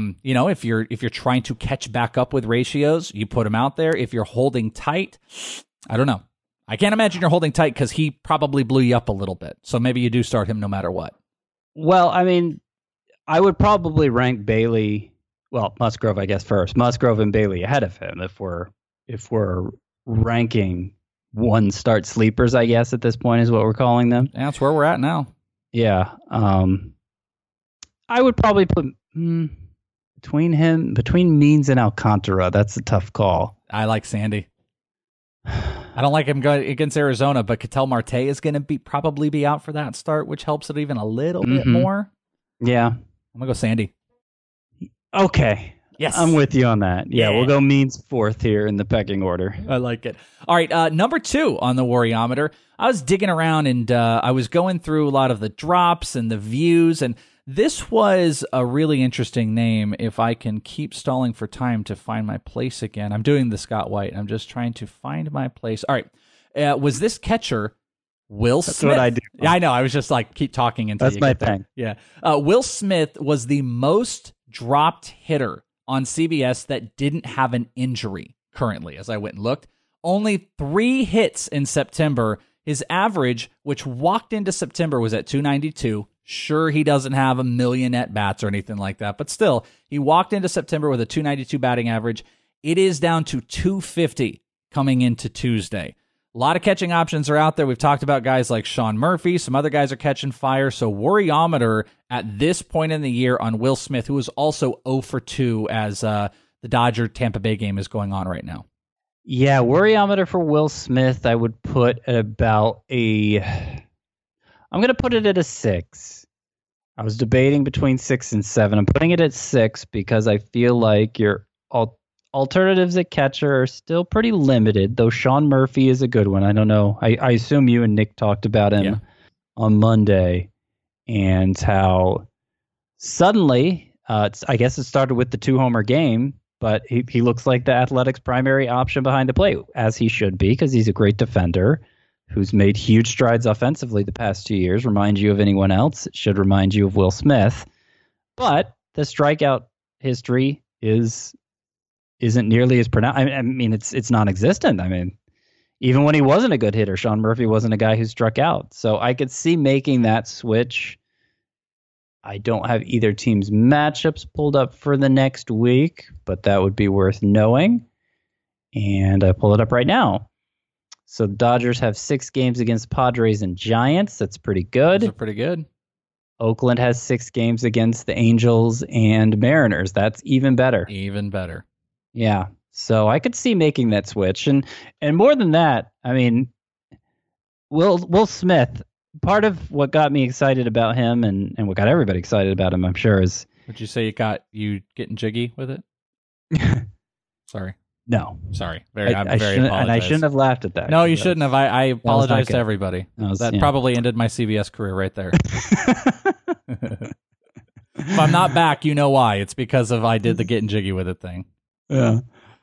[SPEAKER 3] you're trying to catch back up with ratios, you put him out there. If you're holding tight, I don't know. I can't imagine you're holding tight because he probably blew you up a little bit. So maybe you do start him no matter what.
[SPEAKER 4] Well, I mean, I would probably rank Bailey, Musgrove, I guess, first. Musgrove and Bailey ahead of him if we're ranking 1-start sleepers, I guess, at this point is what we're calling them.
[SPEAKER 3] Yeah, that's where we're at now.
[SPEAKER 4] Yeah. I would probably put between Means and Alcantara. That's a tough call.
[SPEAKER 3] I like Sandy. I don't like him going against Arizona, but Ketel Marte is going to probably be out for that start, which helps it even a little bit more.
[SPEAKER 4] Yeah.
[SPEAKER 3] I'm going to go Sandy.
[SPEAKER 4] Okay.
[SPEAKER 3] Yes.
[SPEAKER 4] I'm with you on that. Yeah, we'll go Means 4th here in the pecking order.
[SPEAKER 3] I like it. All right, number 2 on the worryometer. I was digging around and I was going through a lot of the drops and the views, and this was a really interesting name. If I can keep stalling for time to find my place again. I'm doing the Scott White. I'm just trying to find my place. All right. Was this catcher Will Smith?
[SPEAKER 4] That's what I do.
[SPEAKER 3] Yeah, I know. I was just like, keep talking until
[SPEAKER 4] That's
[SPEAKER 3] you
[SPEAKER 4] my
[SPEAKER 3] get there.
[SPEAKER 4] thing.
[SPEAKER 3] Yeah. Will Smith was the most dropped hitter on CBS that didn't have an injury currently, as I went and looked. Only 3 hits in September. His average, which walked into September, was at 292. Sure, he doesn't have a million at-bats or anything like that, but still, he walked into September with a 292 batting average. It is down to 250 coming into Tuesday. A lot of catching options are out there. We've talked about guys like Sean Murphy. Some other guys are catching fire. So worryometer at this point in the year on Will Smith, who is also 0 for 2 as the Dodger-Tampa Bay game is going on right now.
[SPEAKER 4] Yeah, worryometer for Will Smith, I would put at about I'm going to put it at a 6. I was debating between 6 and 7. I'm putting it at 6 because I feel like your alternatives at catcher are still pretty limited, though Sean Murphy is a good one. I don't know. I assume you and Nick talked about him on Monday, and how suddenly, I guess it started with the 2-homer game, but he looks like the Athletics' primary option behind the plate, as he should be, because he's a great defender who's made huge strides offensively the past 2 years. Remind you of anyone else? It should remind you of Will Smith. But the strikeout history isn't nearly as pronounced. I mean, it's non-existent. I mean, even when he wasn't a good hitter, Sean Murphy wasn't a guy who struck out. So I could see making that switch. I don't have either team's matchups pulled up for the next week, but that would be worth knowing. And I pull it up right now. So the Dodgers have 6 games against Padres and Giants. That's pretty good.
[SPEAKER 3] Those are pretty good.
[SPEAKER 4] Oakland has 6 games against the Angels and Mariners. That's even better.
[SPEAKER 3] Even better.
[SPEAKER 4] Yeah. So I could see making that switch. And more than that, I mean, Will Smith, part of what got me excited about him and what got everybody excited about him, I'm sure, is...
[SPEAKER 3] Would you say it got you getting jiggy with it? Sorry.
[SPEAKER 4] No.
[SPEAKER 3] Sorry.
[SPEAKER 4] I shouldn't have laughed at that.
[SPEAKER 3] No, you shouldn't have. I apologize to everybody. That
[SPEAKER 4] yeah.
[SPEAKER 3] probably ended my CBS career right there. If I'm not back, you know why. It's because of I did the getting jiggy with it thing.
[SPEAKER 4] Yeah.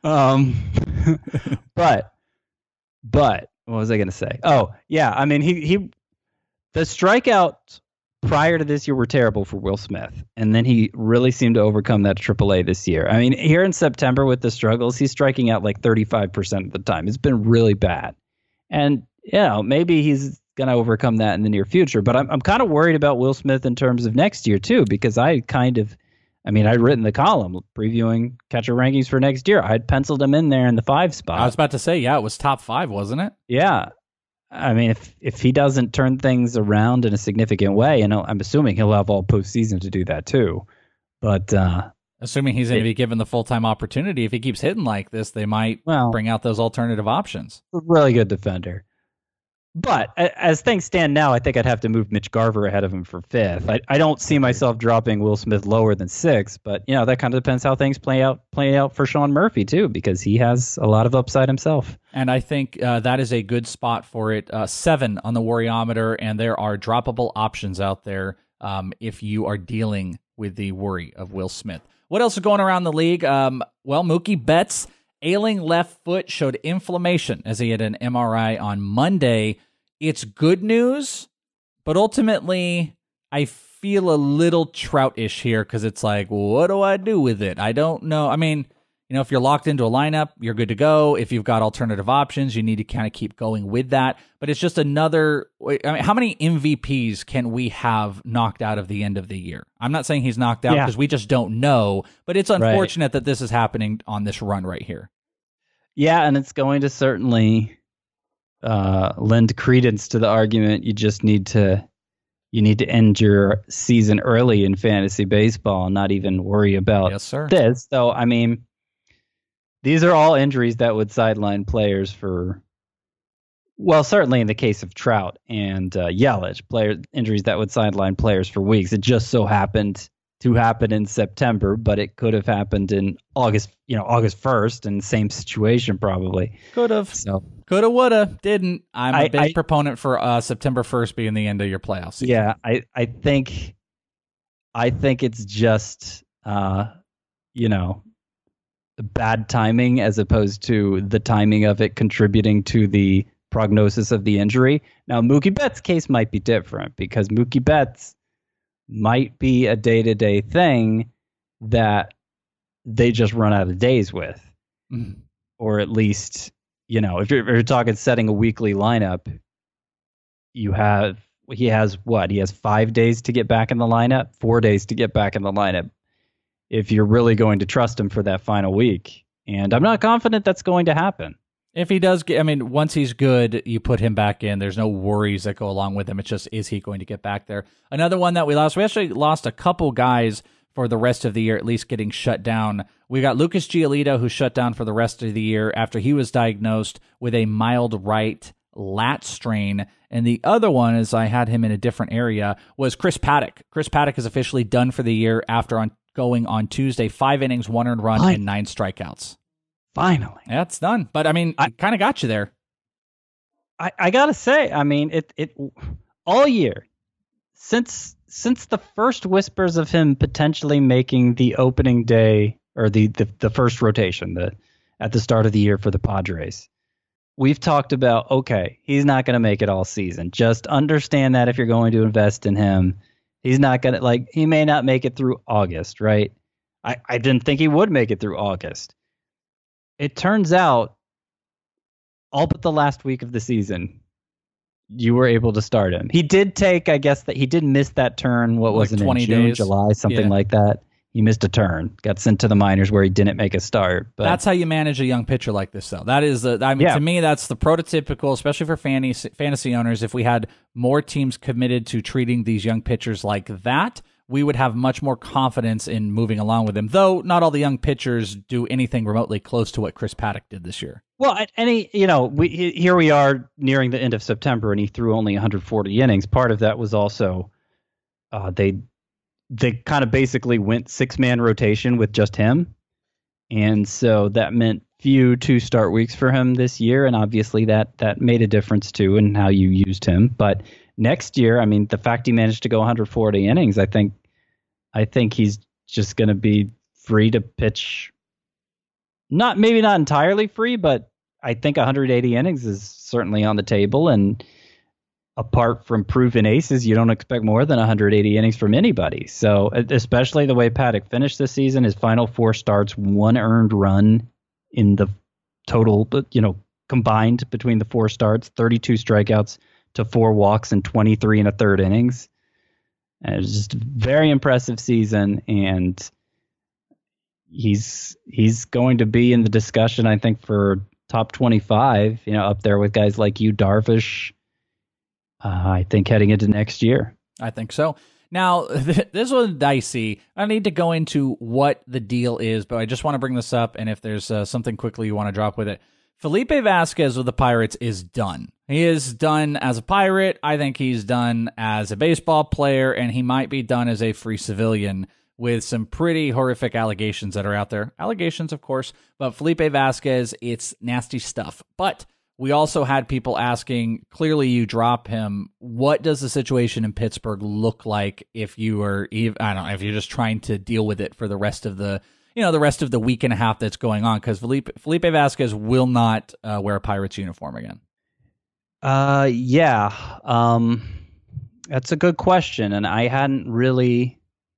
[SPEAKER 4] But what was I going to say? Oh, yeah. I mean, the strikeouts prior to this year were terrible for Will Smith, and then he really seemed to overcome that AAA this year. I mean, here in September with the struggles, he's striking out like 35% of the time. It's been really bad, and maybe he's going to overcome that in the near future. But I'm kind of worried about Will Smith in terms of next year too, because I'd written the column previewing catcher rankings for next year. I'd penciled him in there in the 5 spot.
[SPEAKER 3] I was about to say, yeah, it was top 5, wasn't it?
[SPEAKER 4] Yeah. I mean, if he doesn't turn things around in a significant way, and I'm assuming he'll have all postseason to do that too. But
[SPEAKER 3] assuming he's going to be given the full-time opportunity, if he keeps hitting like this, they might bring out those alternative options.
[SPEAKER 4] A really good defender. But as things stand now, I think I'd have to move Mitch Garver ahead of him for 5th. I don't see myself dropping Will Smith lower than 6th, but that kind of depends how things play out for Sean Murphy too, because he has a lot of upside himself. And
[SPEAKER 3] I think that is a good spot for it. 7 on the Worryometer, and there are droppable options out there if you are dealing with the worry of Will Smith. What else is going around the league? Mookie Betts, ailing left foot, showed inflammation as he had an MRI on Monday. It's good news, but ultimately I feel a little Trout-ish here because it's like, what do I do with it? I don't know. I mean, if you're locked into a lineup, you're good to go. If you've got alternative options, you need to kind of keep going with that. But it's just another... I mean, how many MVPs can we have knocked out of the end of the year? I'm not saying he's knocked out because we just don't know, but it's unfortunate that this is happening on this run right here.
[SPEAKER 4] Yeah, and it's going to certainly lend credence to the argument you need to end your season early in fantasy baseball and not even worry about this. So, I mean, these are all injuries that would sideline players for, certainly in the case of Trout and Yelich, injuries that would sideline players for weeks. It just so happened to happen in September, but it could have happened in August 1st, in the same situation probably.
[SPEAKER 3] Could have. So, coulda, woulda, didn't. I'm a big proponent for September 1st being the end of your playoff season.
[SPEAKER 4] Yeah, I think it's just bad timing as opposed to the timing of it contributing to the prognosis of the injury. Now, Mookie Betts' case might be different because Mookie Betts might be a day-to-day thing that they just run out of days with. Mm-hmm. Or at least, if you're talking setting a weekly lineup, he has 5 days to get back in the lineup, 4 days to get back in the lineup if you're really going to trust him for that final week. And I'm not confident that's going to happen.
[SPEAKER 3] If he does, once he's good, you put him back in. There's no worries that go along with him. It's just, is he going to get back there? Another one that we actually lost a couple guys for the rest of the year, at least getting shut down. We got Lucas Giolito, who shut down for the rest of the year after he was diagnosed with a mild right lat strain. And the other one, as I had him in a different area, was Chris Paddock. Chris Paddock is officially done for the year after going on Tuesday, 5 innings, 1 earned run, and 9 strikeouts.
[SPEAKER 4] Finally.
[SPEAKER 3] Yeah, it's done. But, it kind of got you there.
[SPEAKER 4] I got to say, all year, since the first whispers of him potentially making the opening day or the first rotation at the start of the year for the Padres, we've talked about, okay, he's not going to make it all season. Just understand that if you're going to invest in him, he's not going to, he may not make it through August, right? I didn't think he would make it through August. It turns out, all but the last week of the season, you were able to start him. He did take, I guess, that he did miss that turn. What was it,
[SPEAKER 3] 20
[SPEAKER 4] in June,
[SPEAKER 3] days.
[SPEAKER 4] July, something like that. He missed a turn, got sent to the minors where he didn't make a start. But
[SPEAKER 3] that's how you manage a young pitcher like this, though. That is to me, that's the prototypical, especially for fantasy owners. If we had more teams committed to treating these young pitchers like that, we would have much more confidence in moving along with them. Though not all the young pitchers do anything remotely close to what Chris Paddack did this year.
[SPEAKER 4] Well, here we are nearing the end of September, and he threw only 140 innings. Part of that was also they kind of basically went 6-man rotation with just him. And so that meant few 2-start weeks for him this year. And obviously that made a difference too in how you used him. But next year, I mean, the fact he managed to go 140 innings, I think he's just going to be free to pitch. Maybe not entirely free, but I think 180 innings is certainly on the table. And apart from proven aces, you don't expect more than 180 innings from anybody. So especially the way Paddack finished this season, his final 4 starts, 1 earned run in the total, combined between the 4 starts, 32 strikeouts to 4 walks and 23 1/3 innings. And it was just a very impressive season, and he's going to be in the discussion, I think, for top 25, up there with guys like Yu Darvish, I think, heading into next year.
[SPEAKER 3] I think so. Now, this one's dicey. I need to go into what the deal is, but I just want to bring this up, and if there's something quickly you want to drop with it. Felipe Vasquez with the Pirates is done. He is done as a Pirate. I think he's done as a baseball player, and he might be done as a free civilian with some pretty horrific allegations that are out there. Allegations, of course, but Felipe Vasquez, it's nasty stuff. But we also had people asking, clearly you drop him. What does the situation in Pittsburgh look like if you are, if you're just trying to deal with it for the rest of the week and a half that's going on? Because Felipe Vasquez will not wear a Pirates uniform again.
[SPEAKER 4] That's a good question, and I hadn't really,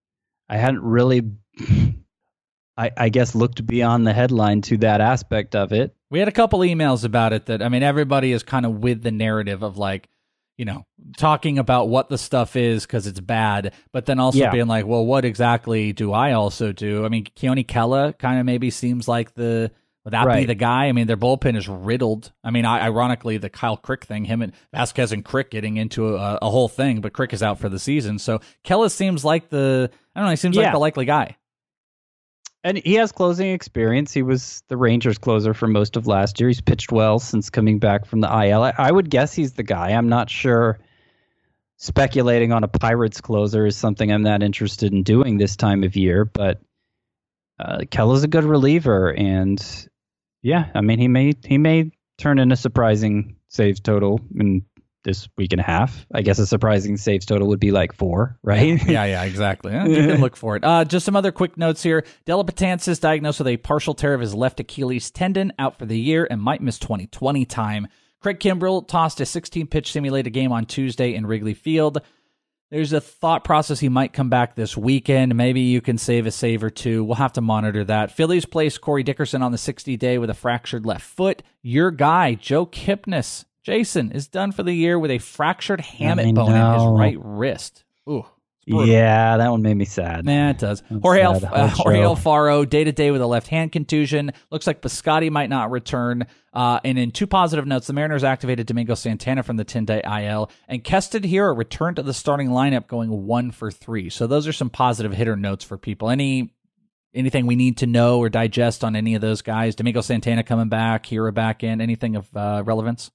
[SPEAKER 4] I guess, looked beyond the headline to that aspect of it.
[SPEAKER 3] We had a couple emails about it that, everybody is kind of with the narrative of talking about what the stuff is because it's bad, but then also being like, well, what exactly do I also do? Keone Kela kind of maybe seems like be the guy? Their bullpen is riddled. Ironically, the Kyle Crick thing, him and Vasquez and Crick getting into a whole thing, but Crick is out for the season. So Kela seems like he seems like the likely guy.
[SPEAKER 4] And he has closing experience. He was the Rangers closer for most of last year. He's pitched well since coming back from the IL. I would guess he's the guy. I'm not sure. Speculating on a Pirates closer is something I'm not interested in doing this time of year, but Kela's a good reliever, and he may turn in a surprising saves total in this week and a half. I guess a surprising saves total would be like 4, right?
[SPEAKER 3] Yeah, exactly. You can look for it. Just some other quick notes here. Della Betances diagnosed with a partial tear of his left Achilles tendon, out for the year, and might miss 2020 time. Craig Kimbrell tossed a 16-pitch simulated game on Tuesday in Wrigley Field. There's a thought process he might come back this weekend. Maybe you can save a save or two. We'll have to monitor that. Phillies placed Corey Dickerson on the 60-day with a fractured left foot. Your guy, Joe Kipnis, Jason, is done for the year with a fractured hamate bone in his right wrist. Ooh.
[SPEAKER 4] Yeah, that one made me sad.
[SPEAKER 3] Yeah, it does. Jorge Alfaro, day-to-day with a left-hand contusion. Looks like Piscotty might not return. And in 2 positive notes, the Mariners activated Domingo Santana from the 10-day IL, and Keston Hiura returned to the starting lineup going 1 for 3. So those are some positive hitter notes for people. Anything we need to know or digest on any of those guys? Domingo Santana coming back, Hiura back in, anything of relevance?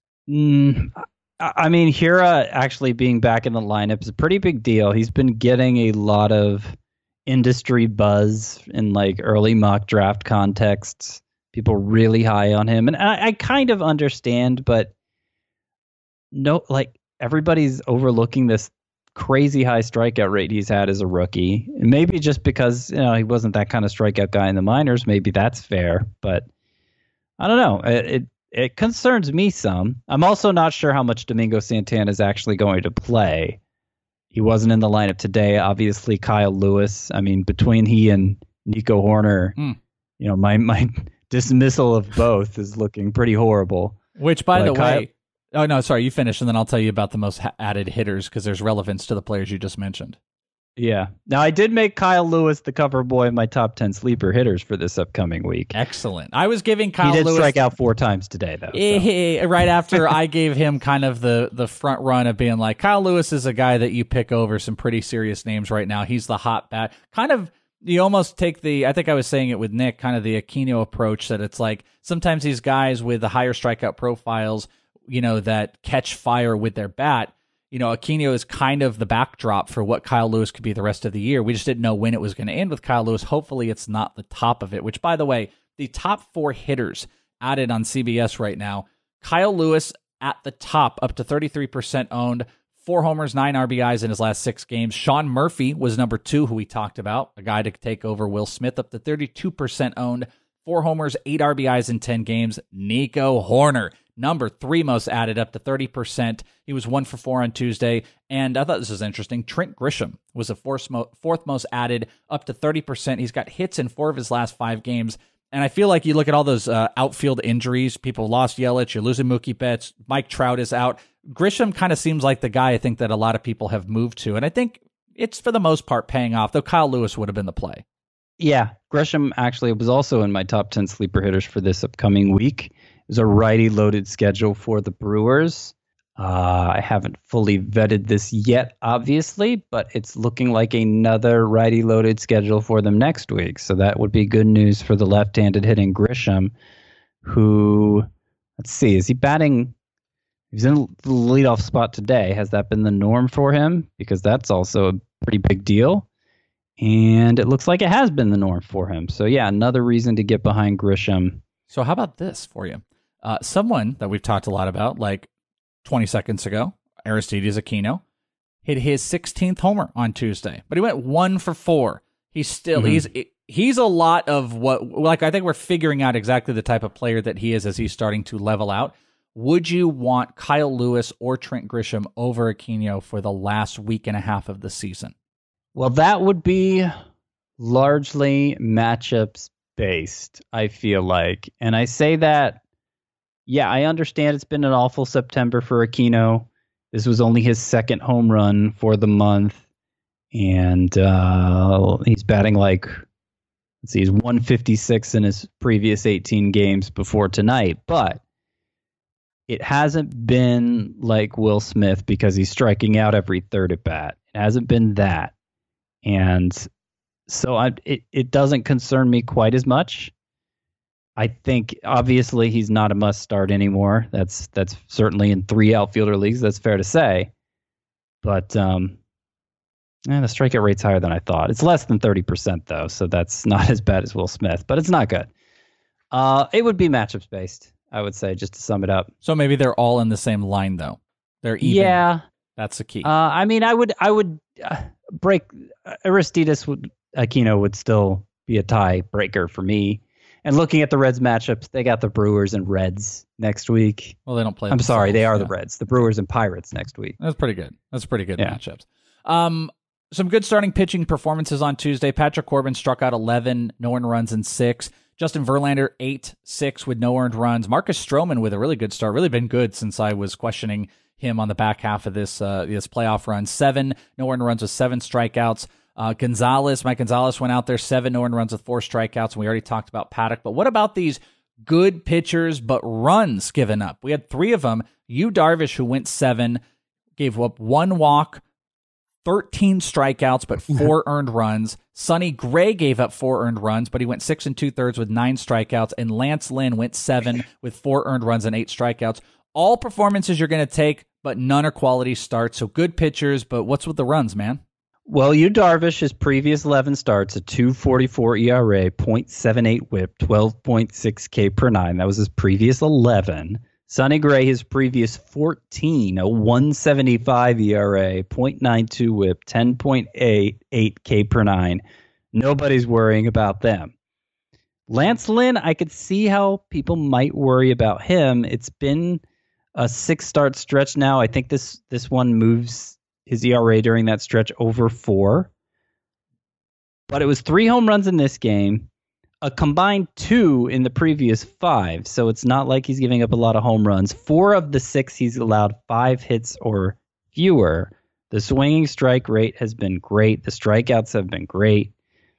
[SPEAKER 4] Hiura actually being back in the lineup is a pretty big deal. He's been getting a lot of industry buzz in early mock draft contexts. People really high on him. And I kind of understand, but no, everybody's overlooking this crazy high strikeout rate he's had as a rookie. And maybe just because, he wasn't that kind of strikeout guy in the minors, maybe that's fair, but I don't know. It concerns me some. I'm also not sure how much Domingo Santana is actually going to play. He wasn't in the lineup today. Obviously, Kyle Lewis. I mean, between he and Nico Horner, my dismissal of both is looking pretty horrible.
[SPEAKER 3] Which, by the way, oh no, sorry, you finish, and then I'll tell you about the most added hitters because there's relevance to the players you just mentioned.
[SPEAKER 4] Yeah. Now, I did make Kyle Lewis the cover boy of my top 10 sleeper hitters for this upcoming week.
[SPEAKER 3] Excellent. I was giving Kyle Lewis...
[SPEAKER 4] He did strike out 4 times today, though. So.
[SPEAKER 3] Right after I gave him kind of the front run of being like, Kyle Lewis is a guy that you pick over some pretty serious names right now. He's the hot bat. Kind of, you almost take I think I was saying it with Nick, kind of the Aquino approach that it's like sometimes these guys with the higher strikeout profiles, that catch fire with their bat, Aquino is kind of the backdrop for what Kyle Lewis could be the rest of the year. We just didn't know when it was going to end with Kyle Lewis. Hopefully it's not the top of it, which, by the way, the top 4 hitters added on CBS right now, Kyle Lewis at the top, up to 33% owned, 4 homers, 9 RBIs in his last 6 games. Sean Murphy was number 2, who we talked about, a guy to take over Will Smith, up to 32% owned, 4 homers, 8 RBIs in 10 games. Nico Horner, number 3 most added, up to 30%. He was 1 for 4 on Tuesday. And I thought this was interesting. Trent Grisham was the 4th most added, up to 30%. He's got hits in 4 of his last 5 games. And I feel like you look at all those outfield injuries. People lost Yelich. You're losing Mookie Betts. Mike Trout is out. Grisham kind of seems like the guy I think that a lot of people have moved to. And I think it's, for the most part, paying off, though Kyle Lewis would have been the play.
[SPEAKER 4] Yeah, Grisham actually was also in my top 10 sleeper hitters for this upcoming week. It was a righty-loaded schedule for the Brewers. I haven't fully vetted this yet, obviously, but it's looking like another righty-loaded schedule for them next week. So that would be good news for the left-handed hitting Grisham, who, let's see, is he batting? He's in the leadoff spot today. Has that been the norm for him? Because that's also a pretty big deal. And it looks like it has been the norm for him. So yeah, another reason to get behind Grisham.
[SPEAKER 3] So how about this for you? Someone that we've talked a lot about, like 20 seconds ago, Aristides Aquino, hit his 16th homer on Tuesday, but he went 1 for 4. He's still, he's a lot of what, like, I think we're figuring out exactly the type of player that he is as he's starting to level out. Would you want Kyle Lewis or Trent Grisham over Aquino for the last week and a half of the season?
[SPEAKER 4] Well, that would be largely matchups based, I feel like. And I say that, yeah, I understand it's been an awful September for Aquino. This was only his 2nd home run for the month. And he's batting like, let's see, he's 156 in his previous 18 games before tonight. But it hasn't been like Will Smith because he's striking out every 3rd at bat. It hasn't been that. And so it doesn't concern me quite as much. I think obviously he's not a must start anymore. That's certainly in 3 outfielder leagues. That's fair to say. But the strikeout rate's higher than I thought. It's less than 30% though, so that's not as bad as Will Smith, but it's not good. It would be matchups based, I would say, just to sum it up.
[SPEAKER 3] So maybe they're all in the same line though. They're even.
[SPEAKER 4] Yeah,
[SPEAKER 3] that's the key.
[SPEAKER 4] I mean, I would break Aristides Aquino would still be a tie breaker for me. And looking at the Reds matchups, they got the Brewers and Reds next week.
[SPEAKER 3] Well, they don't play.
[SPEAKER 4] I'm sorry, they are the Reds. The Brewers and Pirates next week.
[SPEAKER 3] That's pretty good. That's pretty good matchups. Some good starting pitching performances on Tuesday. Patrick Corbin struck out 11, no earned runs in 6. Justin Verlander 8-6 with no earned runs. Marcus Stroman with a really good start. Really been good since I was questioning him on the back half of this playoff run. 7 no earned runs with 7 strikeouts. Mike Gonzalez went out there, 7 no earned runs with 4 strikeouts, and we already talked about Paddock. But what about these good pitchers but runs given up? We had 3 of them. Yu Darvish, who went 7, gave up 1 walk, 13 strikeouts, but 4 earned runs. Sonny Gray gave up 4 earned runs, but he went 6 2/3 with 9 strikeouts. And Lance Lynn went 7 with 4 earned runs and 8 strikeouts. All performances you're going to take, but none are quality starts. So good pitchers, but what's with the runs, man?
[SPEAKER 4] Well, Yu Darvish, his previous 11 starts, a 2.44 ERA, .78 WHIP, 12.6 K per 9. That was his previous 11. Sonny Gray, his previous 14, a 175 ERA, 0.92 whip, 10.88 K per nine. Nobody's worrying about them. Lance Lynn, I could see how people might worry about him. It's been a 6-start stretch now. I think this one moves his ERA during that stretch over 4. But it was 3 home runs in this game, a combined 2 in the previous 5. So it's not like he's giving up a lot of home runs. 4 of the 6, he's allowed 5 hits or fewer. The swinging strike rate has been great. The strikeouts have been great.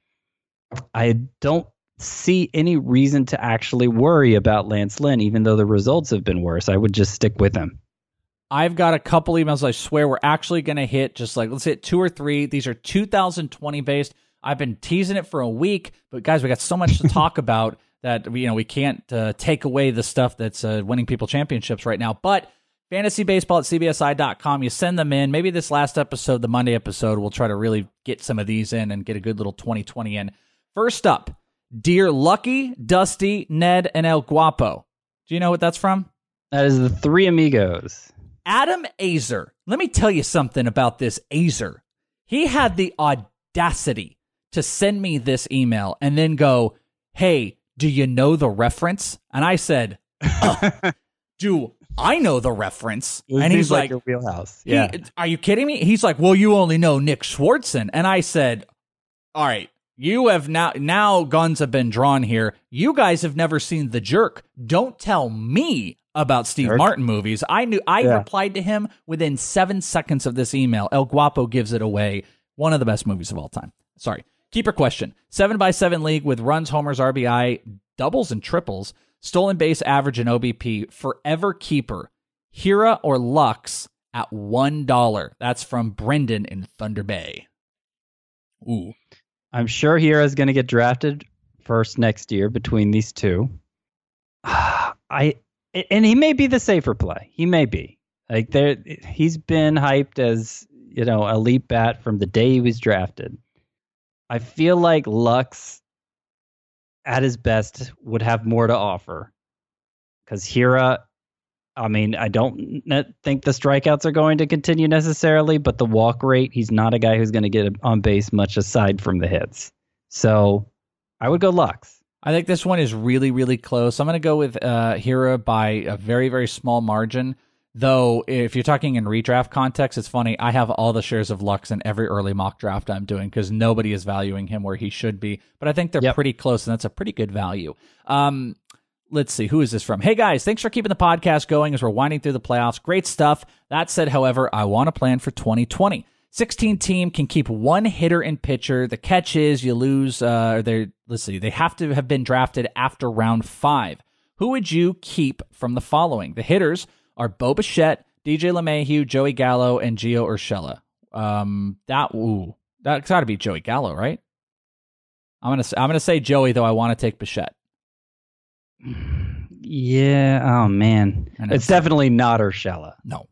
[SPEAKER 4] I don't see any reason to actually worry about Lance Lynn, even though the results have been worse. I would just stick with him.
[SPEAKER 3] I've got a couple emails I swear we're actually going to hit, just like, let's hit 2 or 3. These are 2020 based. I've been teasing it for a week, but guys, we got so much to talk about that we can't take away the stuff that's winning people championships right now. But fantasybaseball@cbsi.com, you send them in. Maybe this last episode, the Monday episode, we'll try to really get some of these in and get a good little 2020 in. First up, Dear Lucky, Dusty, Ned, and El Guapo. Do you know what that's from?
[SPEAKER 4] That is the Three Amigos.
[SPEAKER 3] Adam Azer. Let me tell you something about this Azer. He had the audacity to send me this email and then go, hey, do you know the reference? And I said, do I know the reference? And he's like,
[SPEAKER 4] your wheelhouse. Yeah.
[SPEAKER 3] Are you kidding me? He's like, well, you only know Nick Swartzen. And I said, all right, you have now guns have been drawn here. You guys have never seen The Jerk. Don't tell me about Steve Martin movies. I replied to him within 7 seconds of this email. El Guapo gives it away. One of the best movies of all time. Sorry. Keeper question. 7x7 league with runs, homers, RBI, doubles, and triples. Stolen base average and OBP. Forever keeper. Hira or Lux at $1. That's from Brendan in Thunder Bay. Ooh.
[SPEAKER 4] I'm sure Hira's going to get drafted first next year between these two. And he may be the safer play. He may be. He's been hyped as, elite bat from the day he was drafted. I feel like Lux, at his best, would have more to offer. Because Hira, I don't think the strikeouts are going to continue necessarily, but the walk rate, he's not a guy who's going to get on base much aside from the hits. So I would go Lux.
[SPEAKER 3] I think this one is really, really close. I'm going to go with Hira by a very, very small margin. Though, if you're talking in redraft context, it's funny. I have all the shares of Lux in every early mock draft I'm doing because nobody is valuing him where he should be. But I think they're pretty close, and that's a pretty good value. Let's see. Who is this from? Hey, guys, thanks for keeping the podcast going as we're winding through the playoffs. Great stuff. That said, however, I want to plan for 2020. 16 team can keep one hitter and pitcher. The catch is you lose. They have to have been drafted after round 5. Who would you keep from the following? The hitters are Bo Bichette, DJ LeMahieu, Joey Gallo, and Gio Urshela. That's got to be Joey Gallo, right? I'm gonna say Joey, though I want to take Bichette.
[SPEAKER 4] Yeah. Oh man, it's definitely not Urshela.
[SPEAKER 3] No.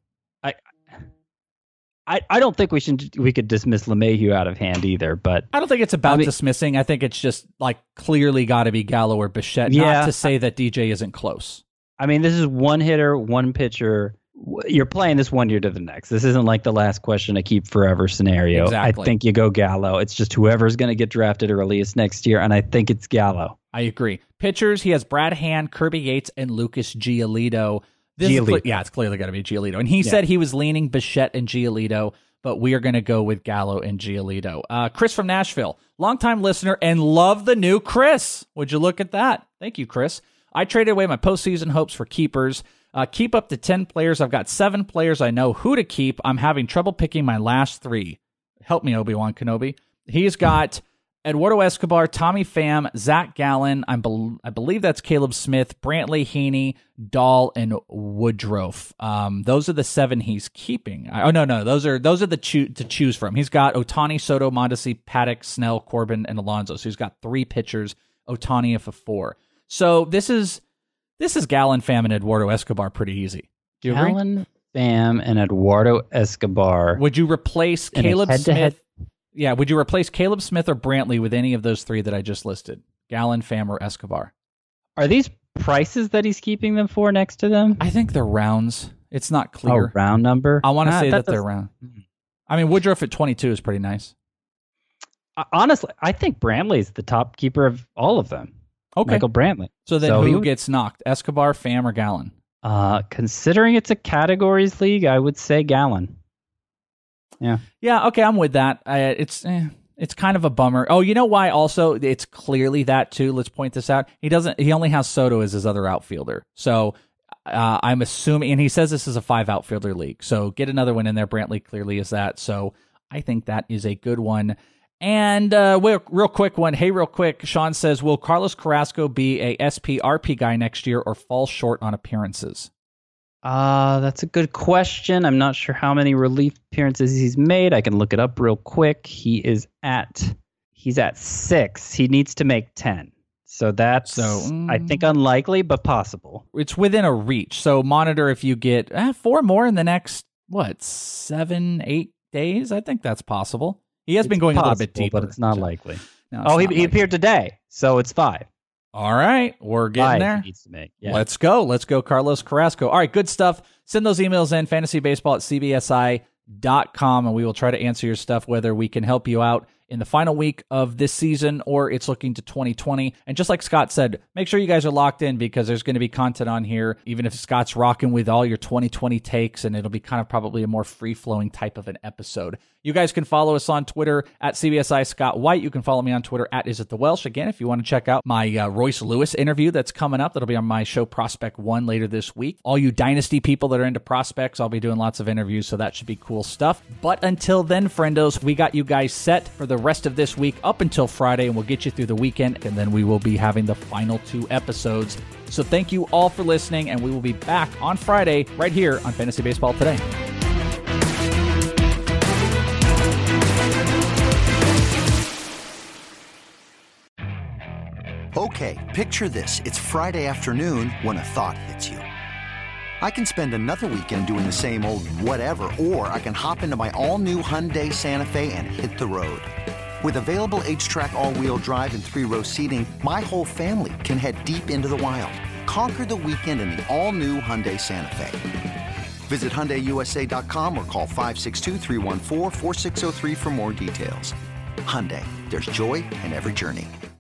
[SPEAKER 4] I don't think we could dismiss LeMahieu out of hand either, but
[SPEAKER 3] I don't think it's about dismissing. I think it's just clearly got to be Gallo or Bichette. Not to say that DJ isn't close. This
[SPEAKER 4] is one hitter, one pitcher. You're playing this one year to the next. This isn't like the last question to keep forever scenario.
[SPEAKER 3] Exactly.
[SPEAKER 4] I think you go Gallo. It's just whoever's going to get drafted earliest next year, and I think it's Gallo.
[SPEAKER 3] I agree. Pitchers, he has Brad Hand, Kirby Yates, and Lucas Giolito. It's clearly got to be Giolito. And he said he was leaning Bichette and Giolito, but we are going to go with Gallo and Giolito. Chris from Nashville, longtime listener and love the new Chris. Would you look at that? Thank you, Chris. I traded away my postseason hopes for keepers. Keep up to 10 players. I've got 7 players I know who to keep. I'm having trouble picking my last 3. Help me, Obi-Wan Kenobi. He's got Eduardo Escobar, Tommy Pham, Zach Gallen. I believe that's Caleb Smith, Brantley, Heaney, Dahl, and Woodruff. Those are the 7 he's keeping. No. Those are the to choose from. He's got Ohtani, Soto, Mondesi, Paddock, Snell, Corbin, and Alonso. So he's got 3 pitchers. Ohtani of a 4. So this is Gallen, Pham, and Eduardo Escobar pretty easy. Do you agree?
[SPEAKER 4] Gallen, Pham, and Eduardo Escobar.
[SPEAKER 3] Would you replace Caleb Smith? Yeah, would you replace Caleb Smith or Brantley with any of those 3 that I just listed? Gallen, Pham, or Escobar?
[SPEAKER 4] Are these prices that he's keeping them for next to them?
[SPEAKER 3] I think they're rounds. It's not clear.
[SPEAKER 4] A round number?
[SPEAKER 3] I want to say that they're round. I mean, Woodruff at 22 is pretty nice.
[SPEAKER 4] Honestly, I think Brantley's the top keeper of all of them.
[SPEAKER 3] Okay.
[SPEAKER 4] Michael Brantley.
[SPEAKER 3] So then who gets knocked? Escobar, Pham, or Gallen?
[SPEAKER 4] Considering it's a categories league, I would say Gallen. Yeah.
[SPEAKER 3] Yeah, okay, I'm with that. It's kind of a bummer. Oh, you know why also? It's clearly that too. Let's point this out. He only has Soto as his other outfielder. So I'm assuming, and he says this is a 5 outfielder league. So get another one in there. Brantley clearly is that. So I think that is a good one. And real quick one. Hey, real quick. Sean says, will Carlos Carrasco be a SP RP guy next year or fall short on appearances?
[SPEAKER 4] That's a good question. I'm not sure how many relief appearances he's made. I can look it up real quick. He's at 6. He needs to make 10. So that's, I think, unlikely, but possible.
[SPEAKER 3] It's within a reach. So monitor if you get 4 more in the next, 7-8 days? I think that's possible. He has been going a little bit deeper.
[SPEAKER 4] But it's not likely.
[SPEAKER 3] No,
[SPEAKER 4] he appeared today, so it's 5.
[SPEAKER 3] All right, we're getting
[SPEAKER 4] 5
[SPEAKER 3] there.
[SPEAKER 4] He needs to make. Yeah.
[SPEAKER 3] Let's go, Carlos Carrasco. All right, good stuff. Send those emails in, fantasybaseball@cbsi.com, and we will try to answer your stuff, whether we can help you out in the final week of this season or it's looking to 2020. And just like Scott said, make sure you guys are locked in because there's going to be content on here, even if Scott's rocking with all your 2020 takes, and it'll be kind of probably a more free-flowing type of an episode. You guys can follow us on Twitter at CBSI Scott White. You can follow me on Twitter at IsItTheWelsh. Again, if you want to check out my Royce Lewis interview that's coming up, that'll be on my show Prospect One later this week. All you Dynasty people that are into prospects, I'll be doing lots of interviews, so that should be cool stuff. But until then, friendos, we got you guys set for the rest of this week up until Friday, and we'll get you through the weekend, and then we will be having the final 2 episodes. So thank you all for listening, and we will be back on Friday right here on Fantasy Baseball Today.
[SPEAKER 6] Okay, picture this. It's Friday afternoon when a thought hits you. I can spend another weekend doing the same old whatever, or I can hop into my all-new Hyundai Santa Fe and hit the road. With available H-Track all-wheel drive and 3-row seating, my whole family can head deep into the wild. Conquer the weekend in the all-new Hyundai Santa Fe. Visit HyundaiUSA.com or call 562-314-4603 for more details. Hyundai, there's joy in every journey.